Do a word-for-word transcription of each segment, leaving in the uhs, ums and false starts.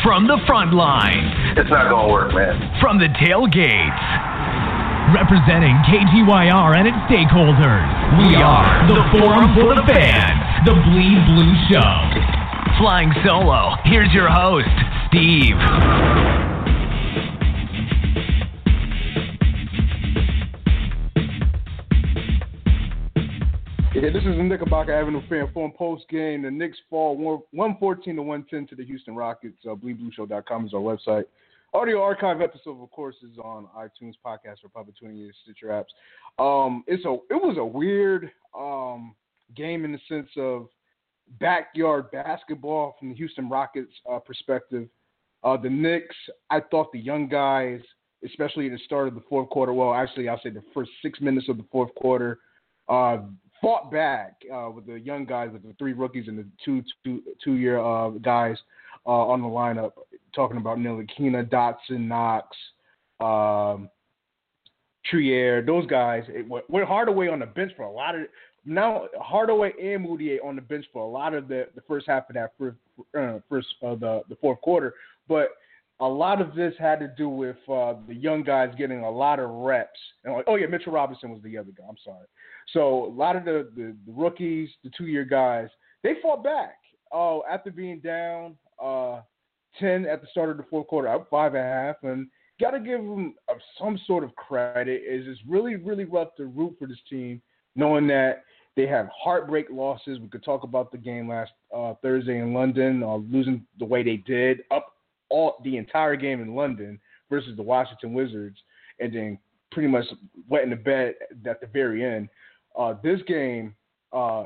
From the front lines. It's not going to work, man. From the tailgates. Representing K G Y R and its stakeholders. We are the Forum for the Fans, the Bleed Blue Show. Flying solo, here's your host, Steve. Yeah, this is the Knickerbocker Avenue Fan Forum post game. The Knicks fall one fourteen to one ten to the Houston Rockets. Uh, bleed blue show dot com is our website. Audio archive episode, of course, is on iTunes, Podcast Republic, twenty Stitcher apps. Um, it's a it was a weird um, game in the sense of backyard basketball from the Houston Rockets uh, perspective. Uh, the Knicks, I thought the young guys, especially at the start of the fourth quarter, well, actually, I'll say the first six minutes of the fourth quarter, uh, fought back uh, with the young guys, with the three rookies and the two two two year uh, guys uh, on the lineup. Talking about Ntilikina, Dotson, Knox, um, Trier, those guys. It went Hardaway on the bench for a lot of now. Hardaway and Moutier on the bench for a lot of the, the first half of that first uh, first uh, the the fourth quarter. But a lot of this had to do with uh, the young guys getting a lot of reps. And like, oh yeah, Mitchell Robinson was the other guy. I'm sorry. So a lot of the, the, the rookies, the two-year guys, they fought back. Oh, after being down uh, ten at the start of the fourth quarter, up five and a half, and got to give them uh, some sort of credit. Is it's really, really rough to root for this team, knowing that they have heartbreak losses. We could talk about the game last uh, Thursday in London, uh, losing the way they did, up all the entire game in London versus the Washington Wizards, and then pretty much wet in the bed at the very end. Uh, this game, uh,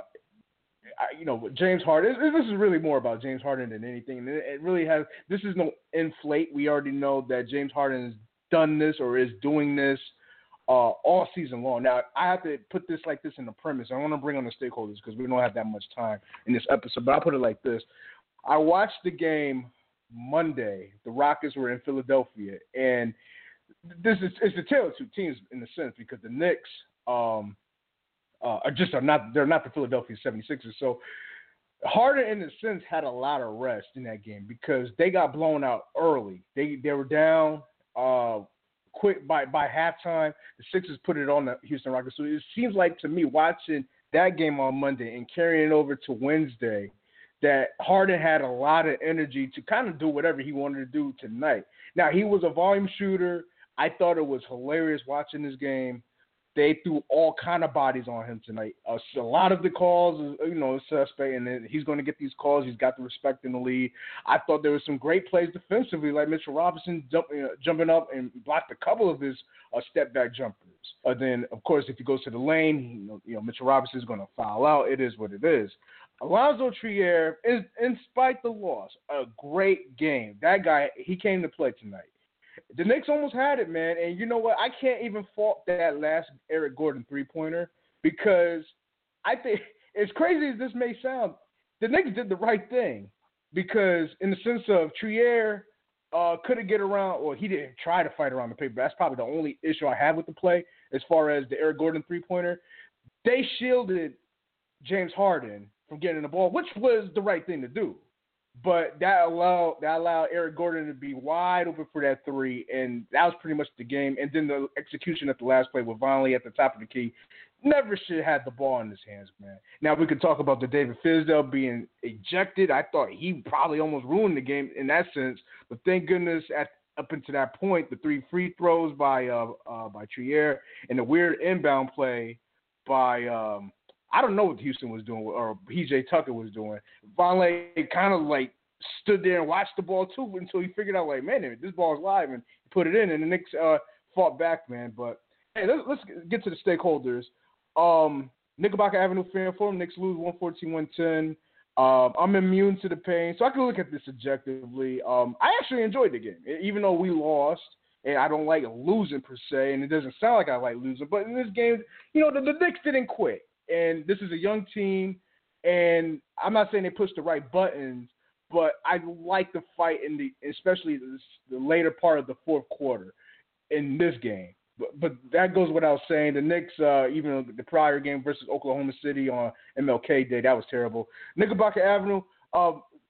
I, you know, James Harden, this is really more about James Harden than anything. And it really has, this is no inflate. We already know that James Harden has done this or is doing this uh, all season long. Now, I have to put this like this in the premise. I want to bring on the stakeholders because we don't have that much time in this episode, but I'll put it like this. I watched the game Monday. The Rockets were in Philadelphia, and this is it's the tale of two teams in a sense because the Knicks um, uh, are just are not they're not the Philadelphia seventy-sixers. So Harden, in a sense, had a lot of rest in that game because they got blown out early. They they were down uh, quick by by halftime. The Sixers put it on the Houston Rockets. So it seems like to me watching that game on Monday and carrying it over to Wednesday, that Harden had a lot of energy to kind of do whatever he wanted to do tonight. Now, he was a volume shooter. I thought it was hilarious watching this game. They threw all kind of bodies on him tonight. Uh, so a lot of the calls, you know, suspect, and he's going to get these calls. He's got the respect in the league. I thought there were some great plays defensively, like Mitchell Robinson jump, you know, jumping up and blocked a couple of his uh, step-back jumpers. Uh, then, of course, if he goes to the lane, you know, you know Mitchell Robinson is going to foul out. It is what it is. Alonzo Trier, in, in spite the loss, a great game. That guy, he came to play tonight. The Knicks almost had it, man. And you know what? I can't even fault that last Eric Gordon three-pointer because I think, as crazy as this may sound, the Knicks did the right thing because in the sense of Trier uh, couldn't get around, or he didn't try to fight around the paper. That's probably the only issue I have with the play as far as the Eric Gordon three-pointer. They shielded James Harden from getting the ball, which was the right thing to do. But that allowed that allowed Eric Gordon to be wide open for that three, and that was pretty much the game. And then the execution at the last play with Vonleh at the top of the key. Never should have had the ball in his hands, man. Now we could talk about the David Fizdale being ejected. I thought he probably almost ruined the game in that sense. But thank goodness at up until that point, the three free throws by uh, uh, by Trier and the weird inbound play by um, I don't know what Houston was doing or P J Tucker was doing. Vonleh kind of like stood there and watched the ball too until he figured out like, man, this ball is live, and he put it in, and the Knicks uh, fought back, man. But hey, let's, let's get to the stakeholders. Um, Knickerbocker Avenue Fan Forum, Knicks lose one fourteen one ten. Um, I'm immune to the pain, so I can look at this objectively. Um, I actually enjoyed the game, even though we lost, and I don't like losing per se, and it doesn't sound like I like losing. But in this game, you know, the, the Knicks didn't quit, and this is a young team, and I'm not saying they pushed the right buttons, but I like the fight in the, especially the, the later part of the fourth quarter in this game. But, but that goes without saying. The Knicks, uh, even the prior game versus Oklahoma City on M L K Day, that was terrible. Knickerbocker Avenue, uh,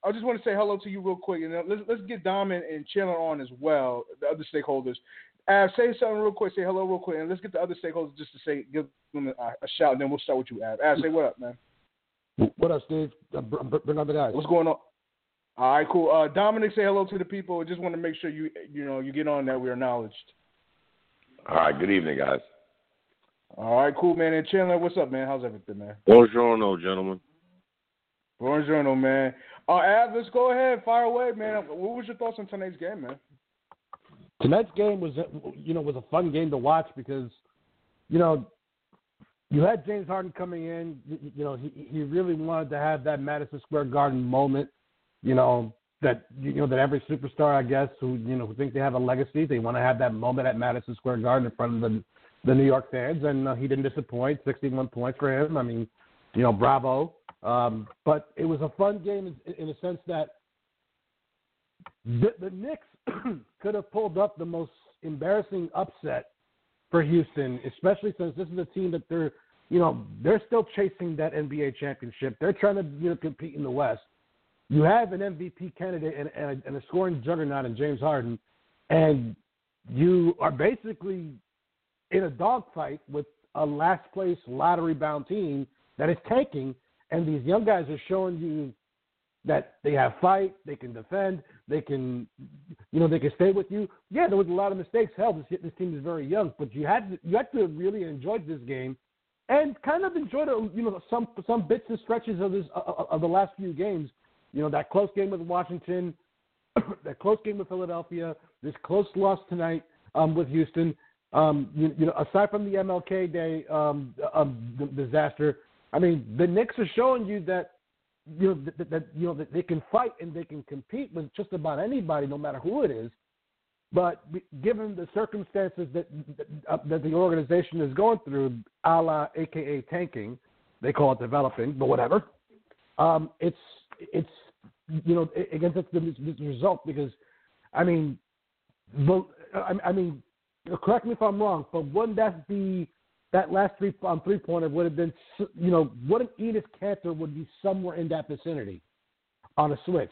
I just want to say hello to you real quick, and let's let's get Dom and, and Chandler on as well, the other stakeholders. Av, say something real quick. Say hello real quick, and let's get the other stakeholders just to say give them a, a shout, and then we'll start with you, Av. Av, say what up, man. What up, Steve? Bring on the guys. What's going on? All right, cool. Uh, Dominic, say hello to the people. I just want to make sure you you know you get on that we're acknowledged. All right, good evening, guys. All right, cool, man. And Chandler, what's up, man? How's everything, man? Buongiorno, gentlemen. Buongiorno, man. Uh, Av, let's go ahead, fire away, man. What was your thoughts on tonight's game, man? Tonight's game was, you know, was a fun game to watch because, you know, you had James Harden coming in. You know, he he really wanted to have that Madison Square Garden moment. You know that you know that every superstar, I guess, who you know who think they have a legacy, they want to have that moment at Madison Square Garden in front of the the New York fans, and uh, he didn't disappoint. sixty-one points for him. I mean, you know, bravo. Um, but it was a fun game in, in a sense that the, the Knicks could have pulled up the most embarrassing upset for Houston, especially since this is a team that they're, you know, they're still chasing that N B A championship. They're trying to, you know, compete in the West. You have an M V P candidate and, and, a, and a scoring juggernaut in James Harden, and you are basically in a dogfight with a last-place lottery-bound team that is tanking, and these young guys are showing you that they have fight, they can defend, they can, you know, they can stay with you. Yeah, there was a lot of mistakes. Hell, this, this team is very young, but you had to, you had to really enjoy this game, and kind of enjoy the, you know, some some bits and stretches of this uh, of the last few games. You know, that close game with Washington, that close game with Philadelphia, this close loss tonight um, with Houston. Um, you, you know, aside from the M L K Day um, um, disaster, I mean, the Knicks are showing you that you know that, that you know that they can fight and they can compete with just about anybody, no matter who it is. But given the circumstances that that, uh, that the organization is going through, a la A K A tanking, they call it developing, but whatever. Um, it's it's you know against the, the result because, I mean, the, I, I mean, correct me if I'm wrong, but wouldn't that be that last three um, three pointer would have been, you know, wouldn't Enes Kanter would be somewhere in that vicinity on a switch?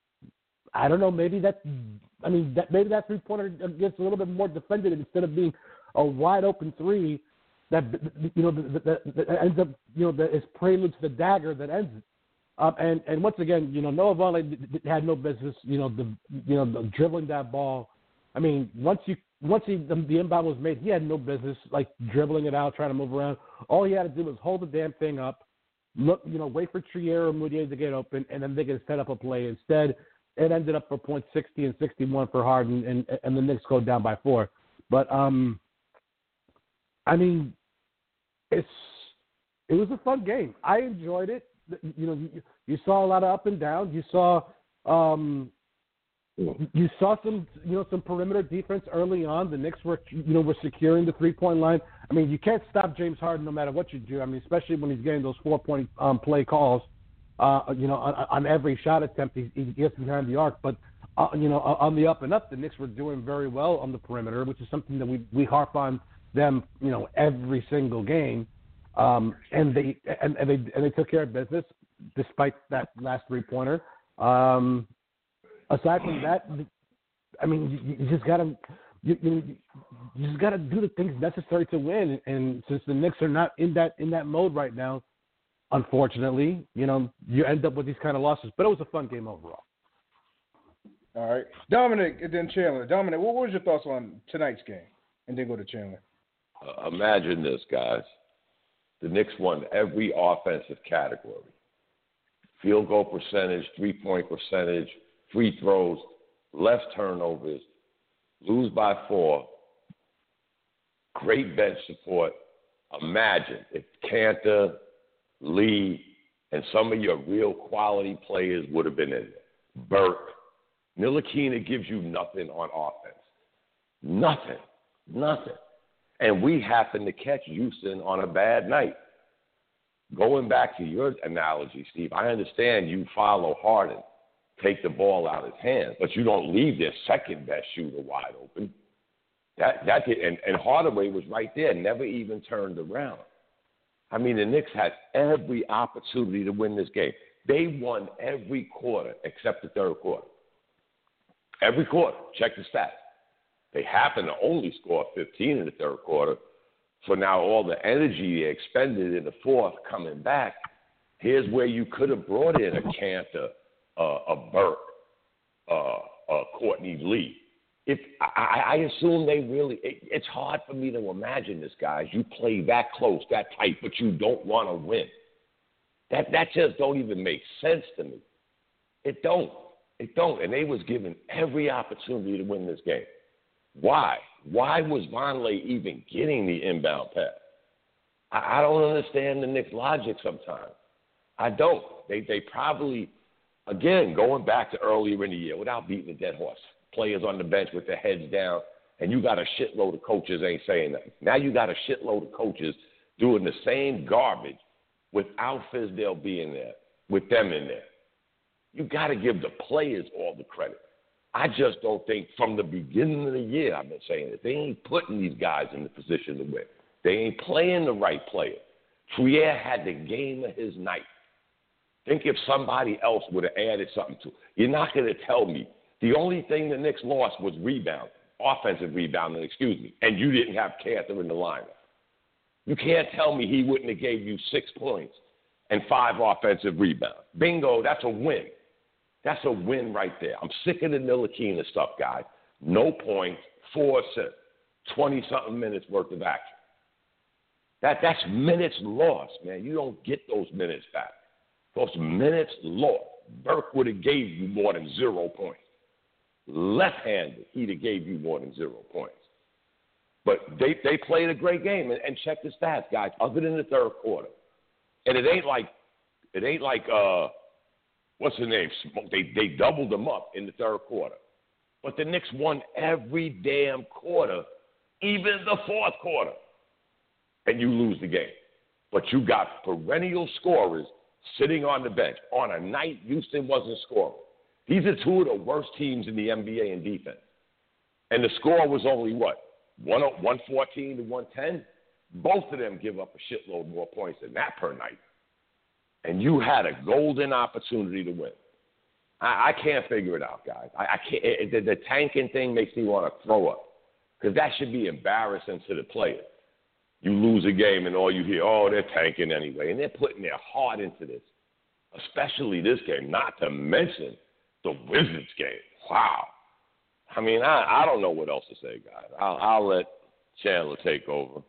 I don't know. Maybe that. I mean, that maybe that three pointer gets a little bit more defended instead of being a wide open three that you know that, that, that ends up you know that is prelude to the dagger that ends it. Um, and and once again, you know, Noah Vonleh had no business, you know, the you know the dribbling that ball. I mean, once you once he the, the inbound was made, he had no business like dribbling it out, trying to move around. All he had to do was hold the damn thing up, look, you know, wait for Trier or Moutier to get open, and then they could set up a play. Instead, it ended up for points sixty and sixty-one for Harden, and and the Knicks go down by four. But um, I mean, it's it was a fun game. I enjoyed it. You know, you, you saw a lot of up and down. You saw, um, you saw some, you know, some perimeter defense early on. The Knicks were, you know, were securing the three-point line. I mean, you can't stop James Harden no matter what you do. I mean, especially when he's getting those four-point um, play calls. Uh, you know, on, on every shot attempt, he, he gets behind the arc. But uh, you know, on the up and up, the Knicks were doing very well on the perimeter, which is something that we we harp on them, you know, every single game. Um, and they and, and they and they took care of business despite that last three pointer. Um, aside from that, I mean, you, you just gotta you, you, you just gotta do the things necessary to win. And since the Knicks are not in that in that mode right now, unfortunately, you know, you end up with these kind of losses. But it was a fun game overall. All right, Dominic, and then Chandler. Dominic, what was your thoughts on tonight's game? And then go to Chandler. Uh, imagine this, guys. The Knicks won every offensive category. Field goal percentage, three-point percentage, free throws, less turnovers, lose by four, great bench support. Imagine if Kanter, Lee, and some of your real quality players would have been in there. Burke. Ntilikina gives you nothing on offense. Nothing. Nothing. And we happen to catch Houston on a bad night. Going back to your analogy, Steve, I understand you follow Harden, take the ball out of his hands, but you don't leave their second-best shooter wide open. That that did, and, and Hardaway was right there, never even turned around. I mean, the Knicks had every opportunity to win this game. They won every quarter except the third quarter. Every quarter. Check the stats. They happen to only score fifteen in the third quarter. So now all the energy they expended in the fourth coming back, here's where you could have brought in a Kanter, uh, a Burke, uh, a Courtney Lee. If I, I assume they really it, – it's hard for me to imagine this, guys. You play that close, that tight, but you don't want to win. That that just don't even make sense to me. It don't. It don't. And they was given every opportunity to win this game. Why? Why was Vonleh even getting the inbound pass? I, I don't understand the Knicks' logic sometimes. I don't. They they probably, again, going back to earlier in the year, without beating a dead horse, players on the bench with their heads down, and you got a shitload of coaches ain't saying nothing. Now you got a shitload of coaches doing the same garbage without Fizdale being there, with them in there. You got to give the players all the credit. I just don't think from the beginning of the year, I've been saying that they ain't putting these guys in the position to win. They ain't playing the right player. Trier had the game of his night. Think if somebody else would have added something to it. You're not going to tell me the only thing the Knicks lost was rebound, offensive rebounding, excuse me, and you didn't have Kanter in the lineup. You can't tell me he wouldn't have gave you six points and five offensive rebounds. Bingo, that's a win. That's a win right there. I'm sick of the Ntilikina stuff, guys. No points, four assists, twenty-something minutes worth of action. That, that's minutes lost, man. You don't get those minutes back. Those minutes lost. Burke would have gave you more than zero points. Left-handed, he'd have gave you more than zero points. But they, they played a great game. And, and check the stats, guys, other than the third quarter. And it ain't like, it ain't like, uh, what's the name? They, they doubled them up in the third quarter. But the Knicks won every damn quarter, even the fourth quarter. And you lose the game. But you got perennial scorers sitting on the bench on a night Houston wasn't scoring. These are two of the worst teams in the N B A in defense. And the score was only what? one fourteen to one ten? Both of them give up a shitload more points than that per night. And you had a golden opportunity to win. I, I can't figure it out, guys. I, I can't. It, the, the tanking thing makes me want to throw up because that should be embarrassing to the players. You lose a game and all you hear, oh, they're tanking anyway. And they're putting their heart into this, especially this game, not to mention the Wizards game. Wow. I mean, I, I don't know what else to say, guys. I'll, I'll let Chandler take over.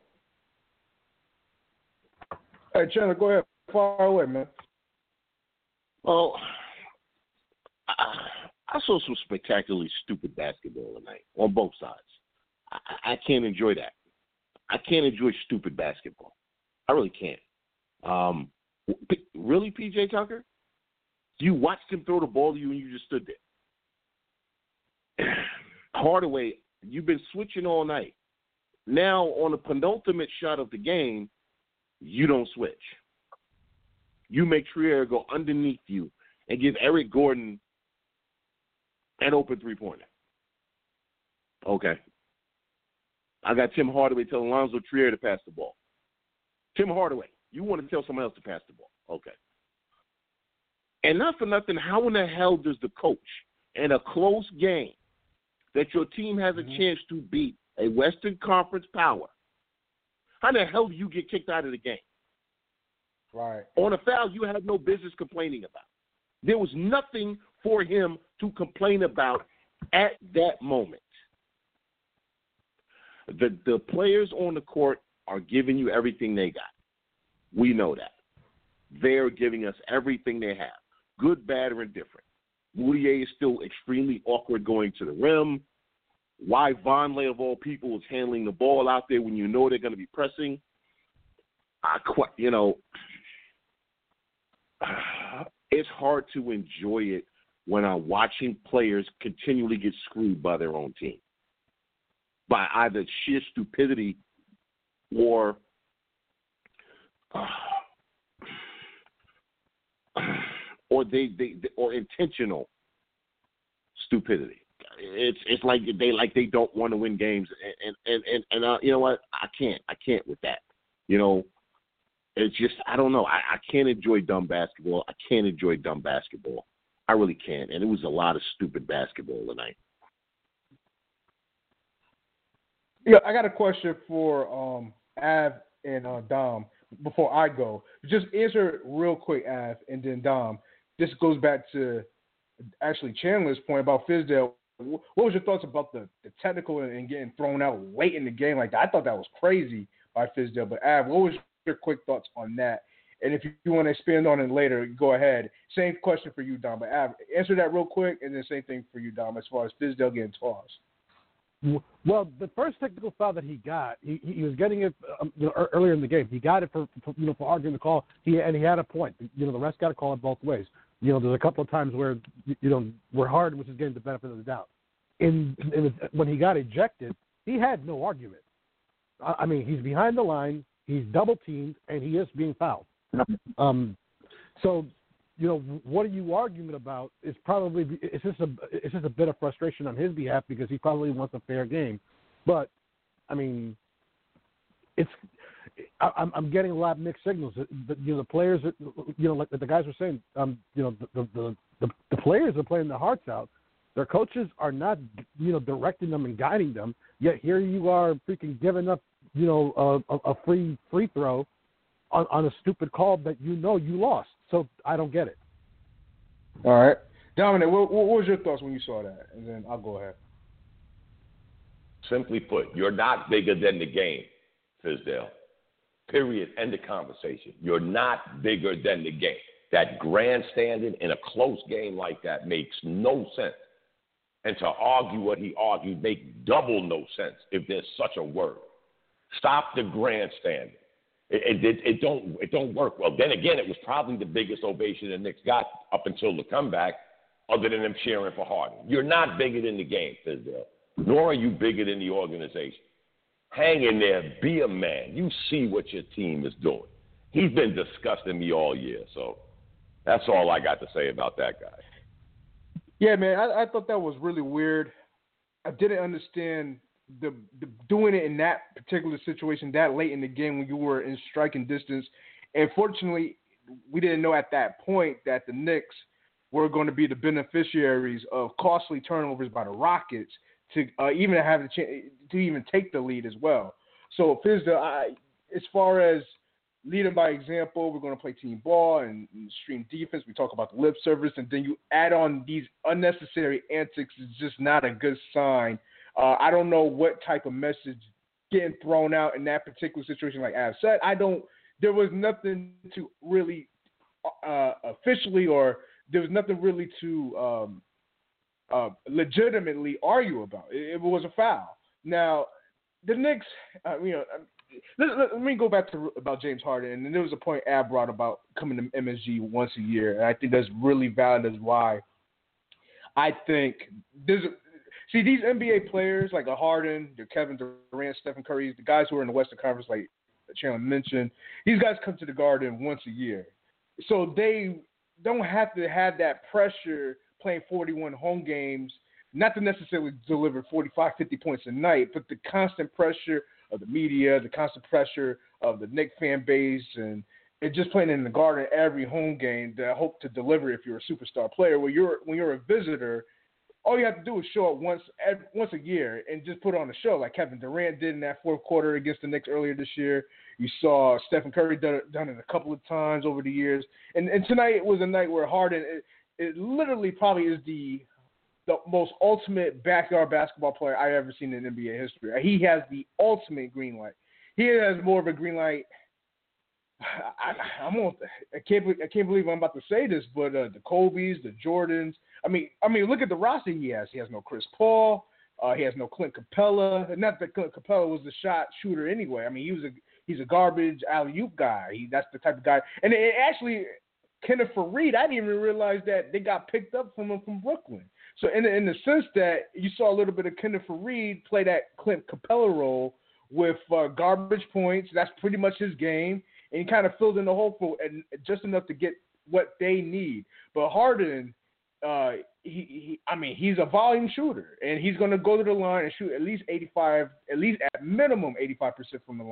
Hey, Chandler, go ahead. Far away, man. Well, I, I saw some spectacularly stupid basketball tonight on both sides. I, I can't enjoy that. I can't enjoy stupid basketball. I really can't. Um, P- really, P J Tucker? You watched him throw the ball to you and you just stood there. Hardaway, you've been switching all night. Now, on the penultimate shot of the game, you don't switch. You make Trier go underneath you and give Eric Gordon an open three-pointer. Okay. I got Tim Hardaway telling Alonzo Trier to pass the ball. Tim Hardaway, you want to tell someone else to pass the ball. Okay. And not for nothing, how in the hell does the coach in a close game that your team has a mm-hmm. chance to beat a Western Conference power, how in the hell do you get kicked out of the game? Right. On a foul you had no business complaining about. There was nothing for him to complain about at that moment. The the players on the court are giving you everything they got. We know that. They're giving us everything they have, good, bad, or indifferent. Moutier is still extremely awkward going to the rim. Why Vonleh, of all people, is handling the ball out there when you know they're going to be pressing. I quite, you know, it's hard to enjoy it when I'm watching players continually get screwed by their own team, by either sheer stupidity or uh, or they, they or intentional stupidity. It's it's like they like they don't want to win games, and and and, and uh, you know what? I can't I can't with that. You know, It's just, I don't know. I, I can't enjoy dumb basketball. I can't enjoy dumb basketball. I really can't. And it was a lot of stupid basketball tonight. Yeah, I got a question for um, Av and uh, Dom before I go. Just answer it real quick, Av, and then Dom. This goes back to actually Chandler's point about Fizdale. What was your thoughts about the, the technical and getting thrown out late in the game like that? I thought that was crazy by Fizdale. But Av, what was your quick thoughts on that? And if you, you want to expand on it later, go ahead. Same question for you, Dom. But Av, answer that real quick, and then same thing for you, Dom, as far as Fizdale getting tossed. Well, the first technical foul that he got, he, he was getting it um, you know, earlier in the game. He got it for, for you know for arguing the call. He and he had a point. You know, the rest got to call it both ways. You know, there's a couple of times where you know where Harden was just getting the benefit of the doubt. In, in the, when he got ejected, he had no argument. I, I mean, he's behind the line, he's double teamed, and he is being fouled. Um, so. You know, what are you arguing about? Is probably it's just a it's just a bit of frustration on his behalf because he probably wants a fair game, but I mean, it's I, I'm I'm getting a lot of mixed signals. The, you know, the players, you know, like the guys were saying, um, you know, the the, the the players are playing their hearts out. Their coaches are not, you know, directing them and guiding them. Yet here you are, freaking giving up, you know, a, a free free throw on, on a stupid call that you know you lost. So I don't get it. All right. Dominic, what, what was your thoughts when you saw that? And then I'll go ahead. Simply put, you're not bigger than the game, Fizdale. Period. End of conversation. You're not bigger than the game. That grandstanding in a close game like that makes no sense. And to argue what he argued makes double no sense if there's such a word. Stop the grandstanding. It, it, it don't it don't work well. Then again, it was probably the biggest ovation the Knicks got up until the comeback, other than them cheering for Harden. You're not bigger than the game, Fizdale, nor are you bigger than the organization. Hang in there, be a man. You see what your team is doing. He's been disgusting me all year, so that's all I got to say about that guy. Yeah, man, I, I thought that was really weird. I didn't understand The, the doing it in that particular situation that late in the game when you were in striking distance. And fortunately, we didn't know at that point that the Knicks were going to be the beneficiaries of costly turnovers by the Rockets to uh, even have the chance to even take the lead as well. So, Fizdale, I, as far as leading by example, we're going to play team ball and, and stream defense. We talk about the lip service, and then you add on these unnecessary antics. It's just not a good sign. Uh, I don't know what type of message getting thrown out in that particular situation. Like Av said, I don't. There was nothing to really uh, officially, or there was nothing really to um, uh, legitimately argue about. It, it was a foul. Now, the Knicks, uh, you know, let, let, let me go back to about James Harden. And there was a point Ab brought about coming to M S G once a year, and I think that's really valid as why I think there's. A, See, these N B A players like a Harden, the Kevin Durant, Stephen Curry, the guys who are in the Western Conference, like Chandler mentioned, these guys come to the Garden once a year. So they don't have to have that pressure playing forty-one home games, not to necessarily deliver forty-five, fifty points a night, but the constant pressure of the media, the constant pressure of the Knicks fan base, and, and just playing in the Garden every home game that hope to deliver if you're a superstar player. When you're, when you're a visitor, all you have to do is show up once every, once a year and just put on a show like Kevin Durant did in that fourth quarter against the Knicks earlier this year. You saw Stephen Curry done it, done it a couple of times over the years. And, and tonight was a night where Harden, it, it literally probably is the the most ultimate backyard basketball player I've ever seen in N B A history. He has the ultimate green light. He has more of a green light. I, I'm on, I can't I can't believe I'm about to say this, but uh, the Kobe's, the Jordans. I mean, I mean, look at the roster he has. He has no Chris Paul. Uh, he has no Clint Capella. Not that Clint Capella was the shot shooter anyway. I mean, he was a he's a garbage alley-oop guy. He, that's the type of guy. And it, actually, Kenneth Faried, I didn't even realize that they got picked up from him from Brooklyn. So in the, in the sense that you saw a little bit of Kenneth Faried play that Clint Capella role with uh, garbage points. That's pretty much his game. And he kind of filled in the hole for and just enough to get what they need. But Harden, uh, he, he, I mean, he's a volume shooter, and he's going to go to the line and shoot at least eighty-five, at least at minimum eighty-five percent from the line.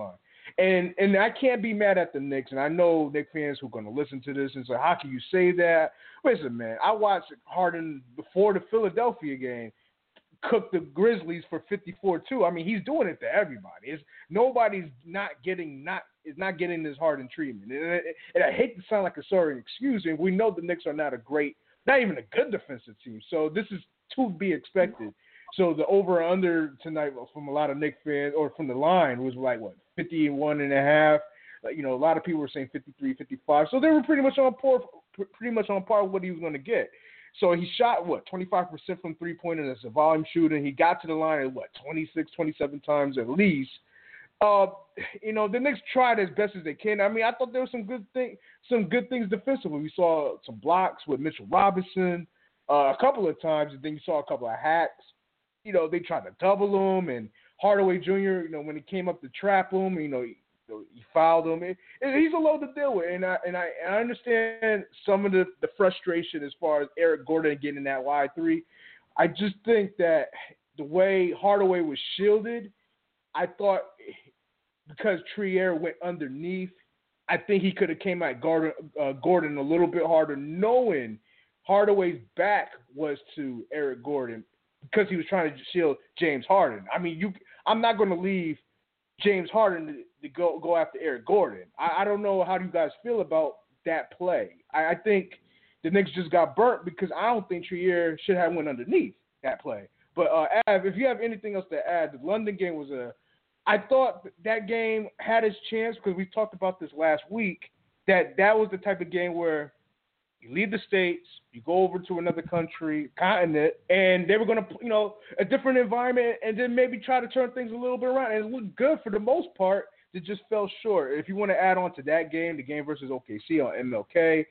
And and I can't be mad at the Knicks, and I know Knicks fans who are going to listen to this and say, how can you say that? Listen, man, I watched Harden before the Philadelphia game cook the Grizzlies for fifty-four two. I mean, he's doing it to everybody. It's, nobody's not getting not is not getting this Harden treatment. And, and I hate to sound like a sorry excuse, and we know the Knicks are not a great, not even a good defensive team. So this is to be expected. So the over and under tonight from a lot of Knicks fans, or from the line, was like, what, fifty-one and a half. Like, you know, a lot of people were saying fifty-three, fifty-five. So they were pretty much on par, pretty much on par with what he was going to get. So he shot, what, twenty-five percent from three-pointers as a volume shooter. He got to the line at, what, twenty-six, twenty-seven times at least. Uh, you know, the Knicks tried as best as they can. I mean, I thought there were some good thing, some good things defensively. We saw some blocks with Mitchell Robinson uh, a couple of times, and then you saw a couple of hacks. You know, they tried to double him, and Hardaway Junior, you know, when he came up to trap him, you know, he, he fouled him. It, it, he's a load to deal with, and I and I, and I understand some of the, the frustration as far as Eric Gordon getting that wide three. I just think that the way Hardaway was shielded, I thought because Trier went underneath, I think he could have came at Gordon, uh, Gordon a little bit harder, knowing Hardaway's back was to Eric Gordon because he was trying to shield James Harden. I mean, you, I'm not going to leave James Harden to, to go go after Eric Gordon. I, I don't know how you guys feel about that play. I, I think the Knicks just got burnt because I don't think Trier should have went underneath that play. But uh, Av, if you have anything else to add, the London game was a. I thought that game had its chance because we talked about this last week. That that was the type of game where you leave the States, you go over to another country, continent, and they were going to, you know, a different environment, and then maybe try to turn things a little bit around. And it looked good for the most part. It just fell short. If you want to add on to that game, the game versus O K C on M L K,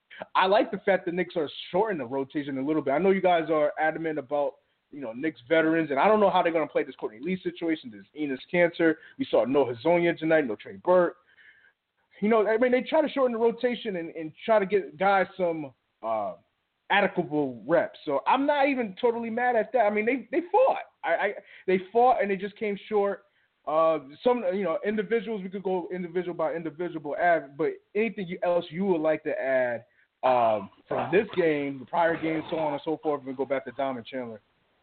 I like the fact the Knicks are shortening the rotation a little bit. I know you guys are adamant about, you know, Knicks veterans, and I don't know how they're going to play this Courtney Lee situation, this Enes Kanter. We saw no Hazonia tonight, no Trey Burke. You know, I mean, they try to shorten the rotation and, and try to get guys some uh, adequate reps. So I'm not even totally mad at that. I mean, they, they fought. I, I They fought, and they just came short. Uh, some, you know, individuals, we could go individual by individual, add, but anything else you would like to add um, from this game, the prior game, so on and so forth, and we go back to Dom and Chandler.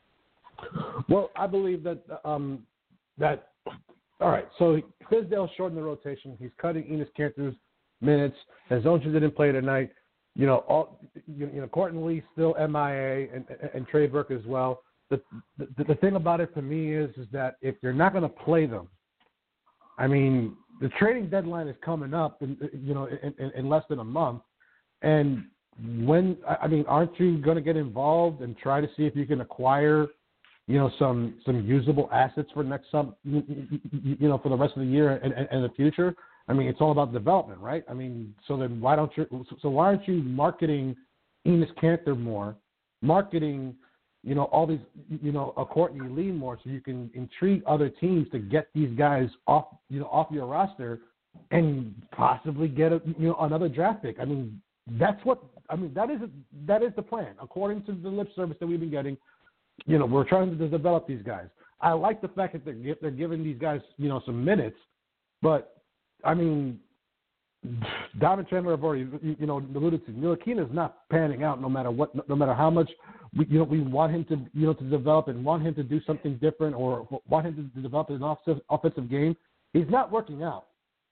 Well, I believe that um, that all right. So Fizdale shortened the rotation. He's cutting Enes Kanter's minutes. Hazonia didn't play tonight. You know, all you, you know, Courtney Lee still M I A, and, and, and Trey Burke as well. The, the the thing about it for me is is that if you're not going to play them, I mean, the trading deadline is coming up, in, you know, in, in, in less than a month, and when I mean, aren't you going to get involved and try to see if you can acquire, you know, some some usable assets for next sub, you, you know, for the rest of the year and, and, and the future? I mean, it's all about development, right? I mean, so then why don't you? So why aren't you marketing Enes Kanter more, marketing, you know, all these, you know, a Courtney Lee more, so you can intrigue other teams to get these guys off, you know, off your roster, and possibly get a, you know, another draft pick. I mean, that's what I mean. That is that is the plan, according to the lip service that we've been getting. You know, we're trying to develop these guys. I like the fact that they're they're giving these guys, you know, some minutes, but I mean, Dom and Chandler have already, you know, alluded to. Ntilikina is not panning out, no matter what, no matter how much we, you know, we want him to, you know, to develop and want him to do something different, or want him to develop an offensive offensive game. He's not working out,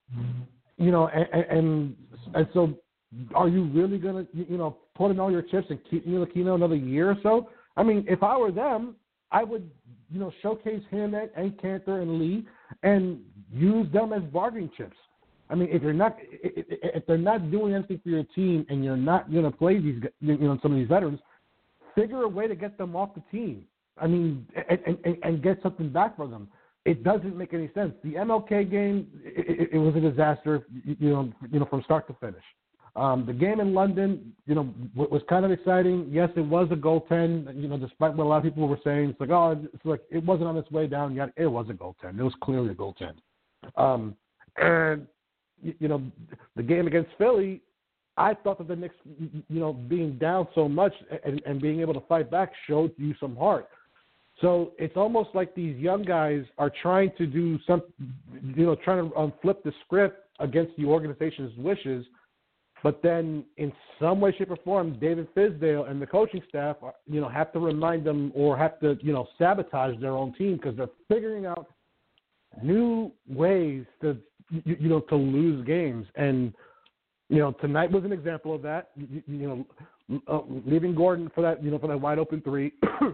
you know, and and, and so, are you really gonna, you know, put in all your chips and keep Ntilikina another year or so? I mean, if I were them, I would, you know, showcase him and, and Kanter and Lee and use them as bargaining chips. I mean, if you're not, if they're not doing anything for your team and you're not going to play these, you know, some of these veterans, figure a way to get them off the team. I mean, and, and, and get something back for them. It doesn't make any sense. The M L K game, it, it was a disaster, you know, you know, from start to finish. Um, the game in London, you know, w- was kind of exciting. Yes, it was a goaltend, you know, despite what a lot of people were saying. It's like, oh, it's like it wasn't on its way down yet. It was a goaltend. It was clearly a goaltend. Um, and, you know, the game against Philly, I thought that the Knicks, you know, being down so much and, and being able to fight back showed you some heart. So it's almost like these young guys are trying to do some, you know, trying to um, flip the script against the organization's wishes. But then, in some way, shape, or form, David Fizdale and the coaching staff, you know, have to remind them or have to, you know, sabotage their own team because they're figuring out new ways to, you, you know, to lose games. And, you know, tonight was an example of that. You, you know, uh, leaving Gordon for that, you know, for that wide open three,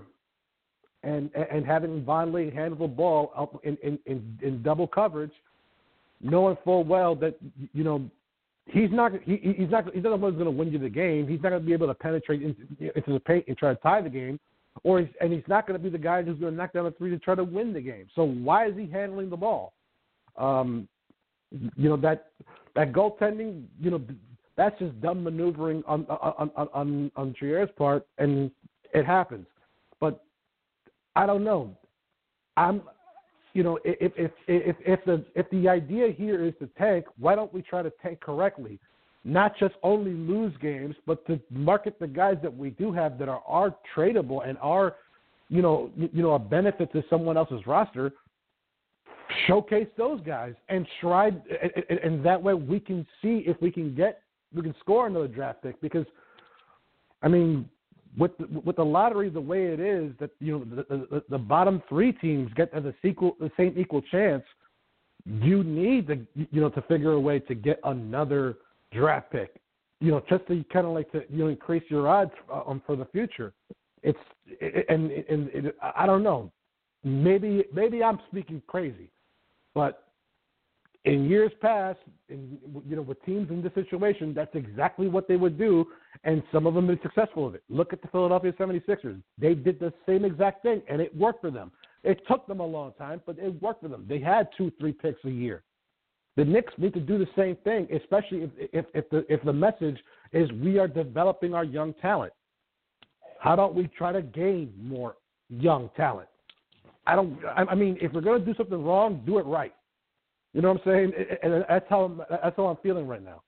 and and having Vonleh handle the ball up in, in, in, in double coverage, knowing full well that, you know, He's not. He, he's not. He's not the one who's going to win you the game. He's not going to be able to penetrate into, into the paint and try to tie the game, or he's, and he's not going to be the guy who's going to knock down a three to try to win the game. So why is he handling the ball? Um, you know that that goaltending. You know that's just dumb maneuvering on on on on, on Trier's part, and it happens. But I don't know. I'm. You know, if if if if the if the idea here is to tank, why don't we try to tank correctly? Not just only lose games, but to market the guys that we do have that are, are tradable and are, you know, you know, a benefit to someone else's roster. Showcase those guys and try, and, and that way we can see if we can get we can score another draft pick. Because, I mean, With the, with the lottery the way it is, that you know the, the, the bottom three teams get the sequel the same equal chance. You need to you know to figure a way to get another draft pick, you know, just to kind of like to you know increase your odds um, for the future. It's it, and and it, I don't know, maybe maybe I'm speaking crazy, but in years past, in, you know, with teams in this situation, that's exactly what they would do, and some of them have been successful with it. Look at the Philadelphia seventy-sixers. They did the same exact thing, and it worked for them. It took them a long time, but it worked for them. They had two, three picks a year. The Knicks need to do the same thing, especially if if, if the if the message is we are developing our young talent. How about we try to gain more young talent? I don't. I mean, if we're going to do something wrong, do it right. You know what I'm saying? And that's how I'm, that's how I'm feeling right now.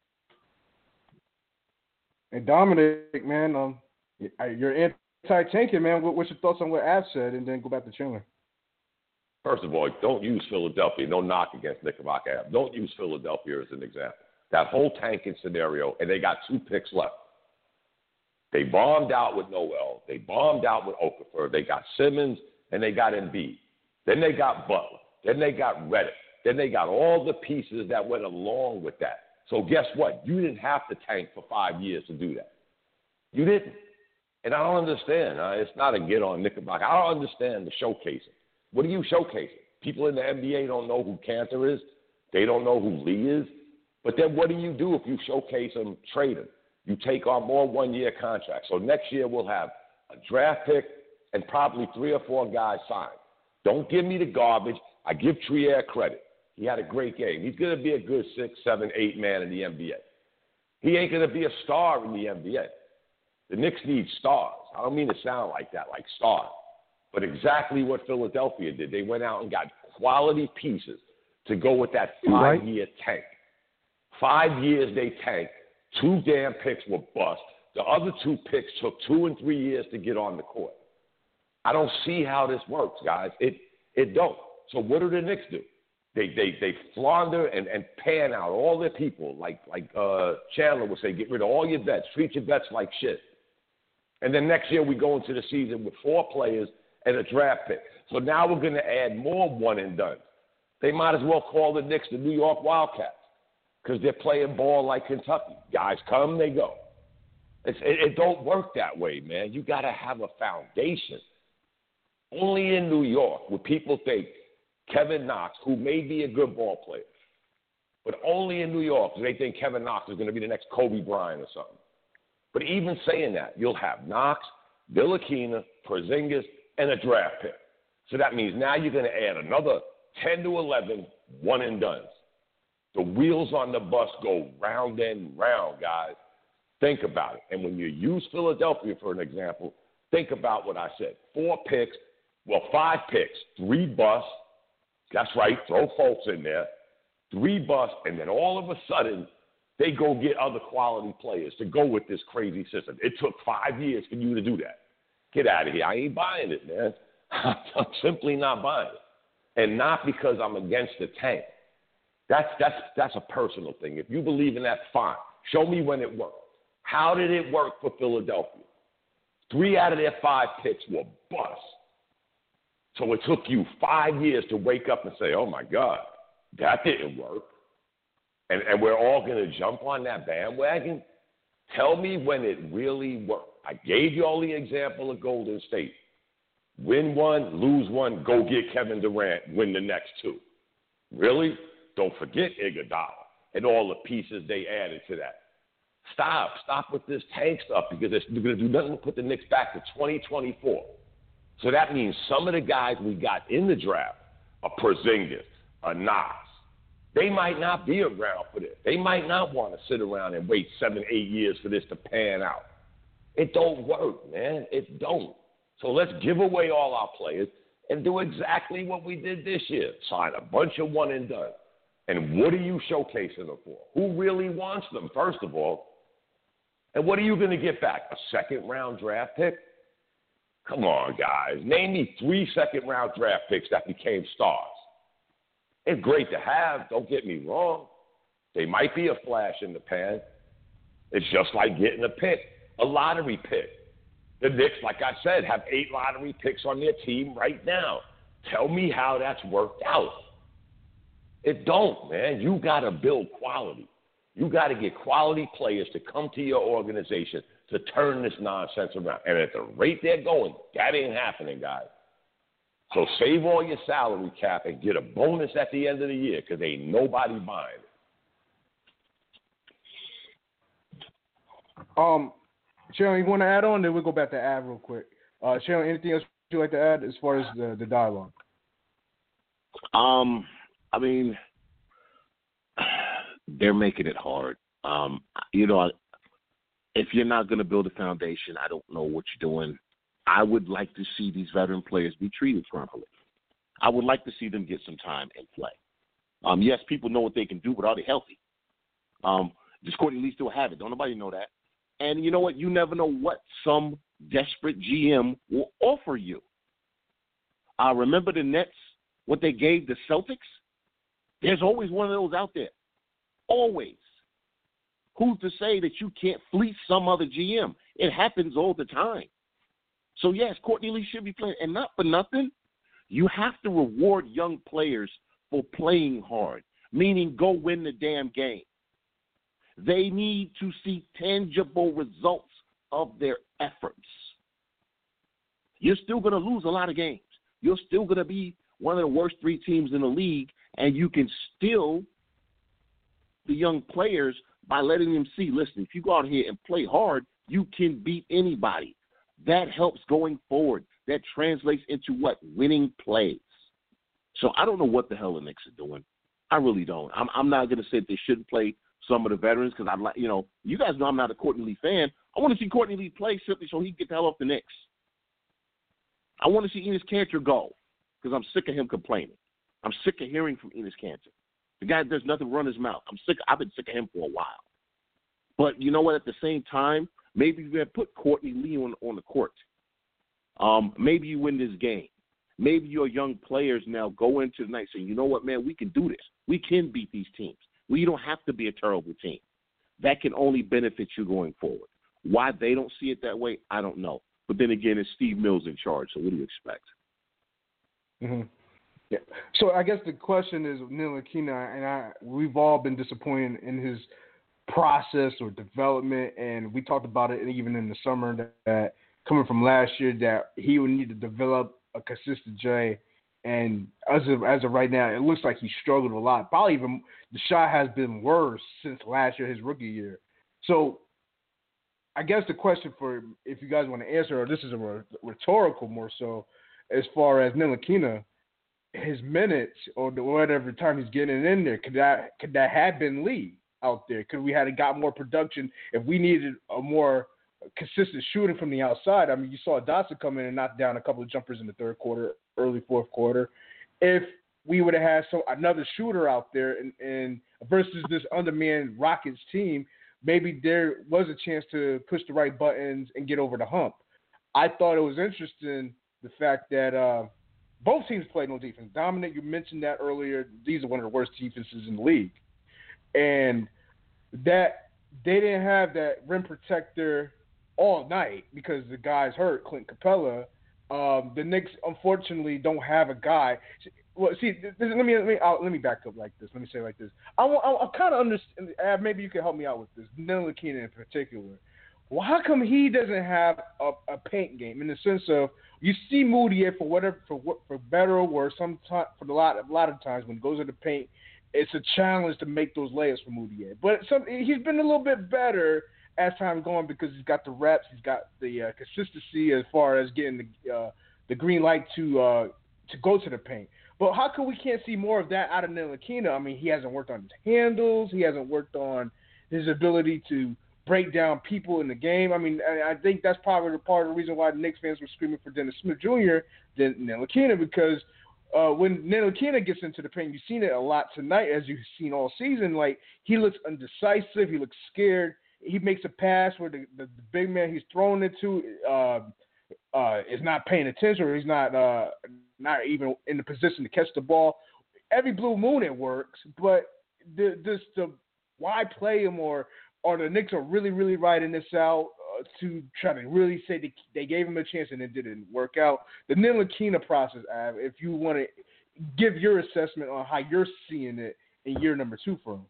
And Dominic, man, um, you're anti-tanking, man. What's your thoughts on what Av said? And then go back to Chandler. First of all, don't use Philadelphia. No knock against Knickerbocker Ave. Don't use Philadelphia as an example. That whole tanking scenario, and they got two picks left. They bombed out with Noel. They bombed out with Okafor. They got Simmons, and they got Embiid. Then they got Butler. Then they got Redick. Then they got all the pieces that went along with that. So guess what? You didn't have to tank for five years to do that. You didn't. And I don't understand. Uh, it's not a get on Knickerbocker. I don't understand the showcasing. What are you showcasing? People in the N B A don't know who Cantor is. They don't know who Lee is. But then what do you do if you showcase them, trade them? You take on more one-year contracts. So next year we'll have a draft pick and probably three or four guys signed. Don't give me the garbage. I give Trier credit. He had a great game. He's going to be a good six, seven, eight man in the N B A. He ain't going to be a star in the N B A. The Knicks need stars. I don't mean to sound like that, like stars. But exactly what Philadelphia did. They went out and got quality pieces to go with that five-year tank. Five years they tanked. Two damn picks were bust. The other two picks took two and three years to get on the court. I don't see how this works, guys. It it don't. So what do the Knicks do? They they they flounder and, and pan out all their people, like like uh, Chandler would say, get rid of all your bets, treat your bets like shit. And then next year we go into the season with four players and a draft pick. So now we're going to add more one and done. They might as well call the Knicks the New York Wildcats because they're playing ball like Kentucky. Guys come, they go. It's, it, it don't work that way, man. You got to have a foundation. Only in New York would people think Kevin Knox, who may be a good ball player, but only in New York do they think Kevin Knox is going to be the next Kobe Bryant or something. But even saying that, you'll have Knox, Ntilikina, Porzingis, and a draft pick. So that means now you're going to add another ten to eleven one and dones. The wheels on the bus go round and round, guys. Think about it. And when you use Philadelphia for an example, think about what I said. Four picks, well, five picks, three busts. That's right, throw folks in there. Three busts, and then all of a sudden, they go get other quality players to go with this crazy system. It took five years for you to do that. Get out of here. I ain't buying it, man. I'm simply not buying it. and not because I'm against the tank. That's, that's, that's a personal thing. If you believe in that, fine. Show me when it worked. How did it work for Philadelphia? Three out of their five picks were busts. So it took you five years to wake up and say, oh, my God, that didn't work. And, and we're all going to jump on that bandwagon? Tell me when it really worked. I gave you all the example of Golden State. Win one, lose one, go get Kevin Durant, win the next two. Really? Don't forget Iguodala and all the pieces they added to that. Stop. Stop with this tank stuff because it's going to do nothing but put the Knicks back to twenty twenty-four. So that means some of the guys we got in the draft, a Porzingis, a Nas, they might not be around for this. They might not want to sit around and wait seven, eight years for this to pan out. It don't work, man. It don't. So let's give away all our players and do exactly what we did this year. Sign a bunch of one and done. And what are you showcasing them for? Who really wants them, first of all? And what are you going to get back? A second-round draft pick? Come on, guys. Name me three second-round draft picks that became stars. It's great to have, don't get me wrong. They might be a flash in the pan. It's just like getting a pick, a lottery pick. The Knicks, like I said, have eight lottery picks on their team right now. Tell me how that's worked out. It don't, man. You got to build quality. You got to get quality players to come to your organization to turn this nonsense around. And at the rate they're going, that ain't happening, guys. So save all your salary cap and get a bonus at the end of the year because ain't nobody buying it. Um, Sharon, you want to add on? Then we'll go back to Av real quick. Uh, Sharon, anything else you'd like to add as far as the, the dialogue? Um, I mean, they're making it hard. Um, you know, if you're not going to build a foundation, I don't know what you're doing. I would like to see these veteran players be treated properly. I would like to see them get some time and play. Um, yes, people know what they can do, but are they healthy? Um, does Courtney Lee still have it? Don't nobody know that. And you know what? You never know what some desperate G M will offer you. Uh, remember the Nets, what they gave the Celtics? There's always one of those out there. Always. Who's to say that you can't fleece some other G M? It happens all the time. So, yes, Courtney Lee should be playing. And not for nothing, you have to reward young players for playing hard, meaning go win the damn game. They need to see tangible results of their efforts. You're still going to lose a lot of games. You're still going to be one of the worst three teams in the league, and you can still the young players by letting them see, listen, if you go out here and play hard, you can beat anybody. That helps going forward. That translates into what? Winning plays. So I don't know what the hell the Knicks are doing. I really don't. I'm, I'm not going to say they shouldn't play some of the veterans because I'm like, you know, you guys know I'm not a Courtney Lee fan. I want to see Courtney Lee play simply so he can get the hell off the Knicks. I want to see Enes Kanter go because I'm sick of him complaining. I'm sick of hearing from Enes Kanter. The guy does nothing but run his mouth. I'm sick. I've been sick of him for a while. But you know what? At the same time, maybe you have put Courtney Lee on, on the court. Um, maybe you win this game. Maybe your young players now go into the night saying, you know what, man, we can do this. We can beat these teams. We don't have to be a terrible team. That can only benefit you going forward. Why they don't see it that way, I don't know. But then again, it's Steve Mills in charge, so what do you expect? Mm-hmm. Yeah. So I guess the question is, Ntilikina, and I, we've all been disappointed in his process or development, and we talked about it even in the summer that, that coming from last year that he would need to develop a consistent J. And as of, as of right now, it looks like he struggled a lot. Probably even the shot has been worse since last year, his rookie year. So I guess the question for, if you guys want to answer, or this is a rhetorical more so, as far as Ntilikina, his minutes or the, whatever time he's getting in there, could that could that have been Lee out there? Could we have got more production if we needed a more consistent shooting from the outside? I mean, you saw Dotson come in and knock down a couple of jumpers in the third quarter, early fourth quarter. If we would have had some another shooter out there and, and versus this undermanned Rockets team, maybe there was a chance to push the right buttons and get over the hump. I thought it was interesting the fact that uh, both teams played no defense. Dominic, you mentioned that earlier. These are one of the worst defenses in the league. And that they didn't have that rim protector all night because the guy's hurt, Clint Capella. Um, the Knicks, unfortunately, don't have a guy. Well, see, this, let me let me I'll, let me back up like this. Let me say it like this. I want I, I kind of understand. Uh, maybe you can help me out with this. Ntilikina in particular. Well, how come he doesn't have a, a paint game in the sense of you see Moutier for whatever for for better or worse. Sometimes for a lot a lot of times when he goes to the paint, it's a challenge to make those layups for Moutier. But some, he's been a little bit better as time going because he's got the reps, he's got the uh, consistency as far as getting the uh, the green light to uh, to go to the paint. But how come we can't see more of that out of Ntilikina? I mean, he hasn't worked on his handles. He hasn't worked on his ability to break down people in the game. I mean, I think that's probably part of the reason why the Knicks fans were screaming for Dennis Smith Junior than Ntilikina because uh, when Ntilikina gets into the paint, you've seen it a lot tonight, as you've seen all season. Like, he looks undecisive. He looks scared. He makes a pass where the, the, the big man he's throwing it to uh, uh, is not paying attention or he's not uh, not even in the position to catch the ball. Every blue moon it works, but the, this the why play him or or the Knicks are really really riding this out uh, to try to really say they, they gave him a chance and it didn't work out. The Ntilikina process, Av, if you want to give your assessment on how you're seeing it in year number two for him.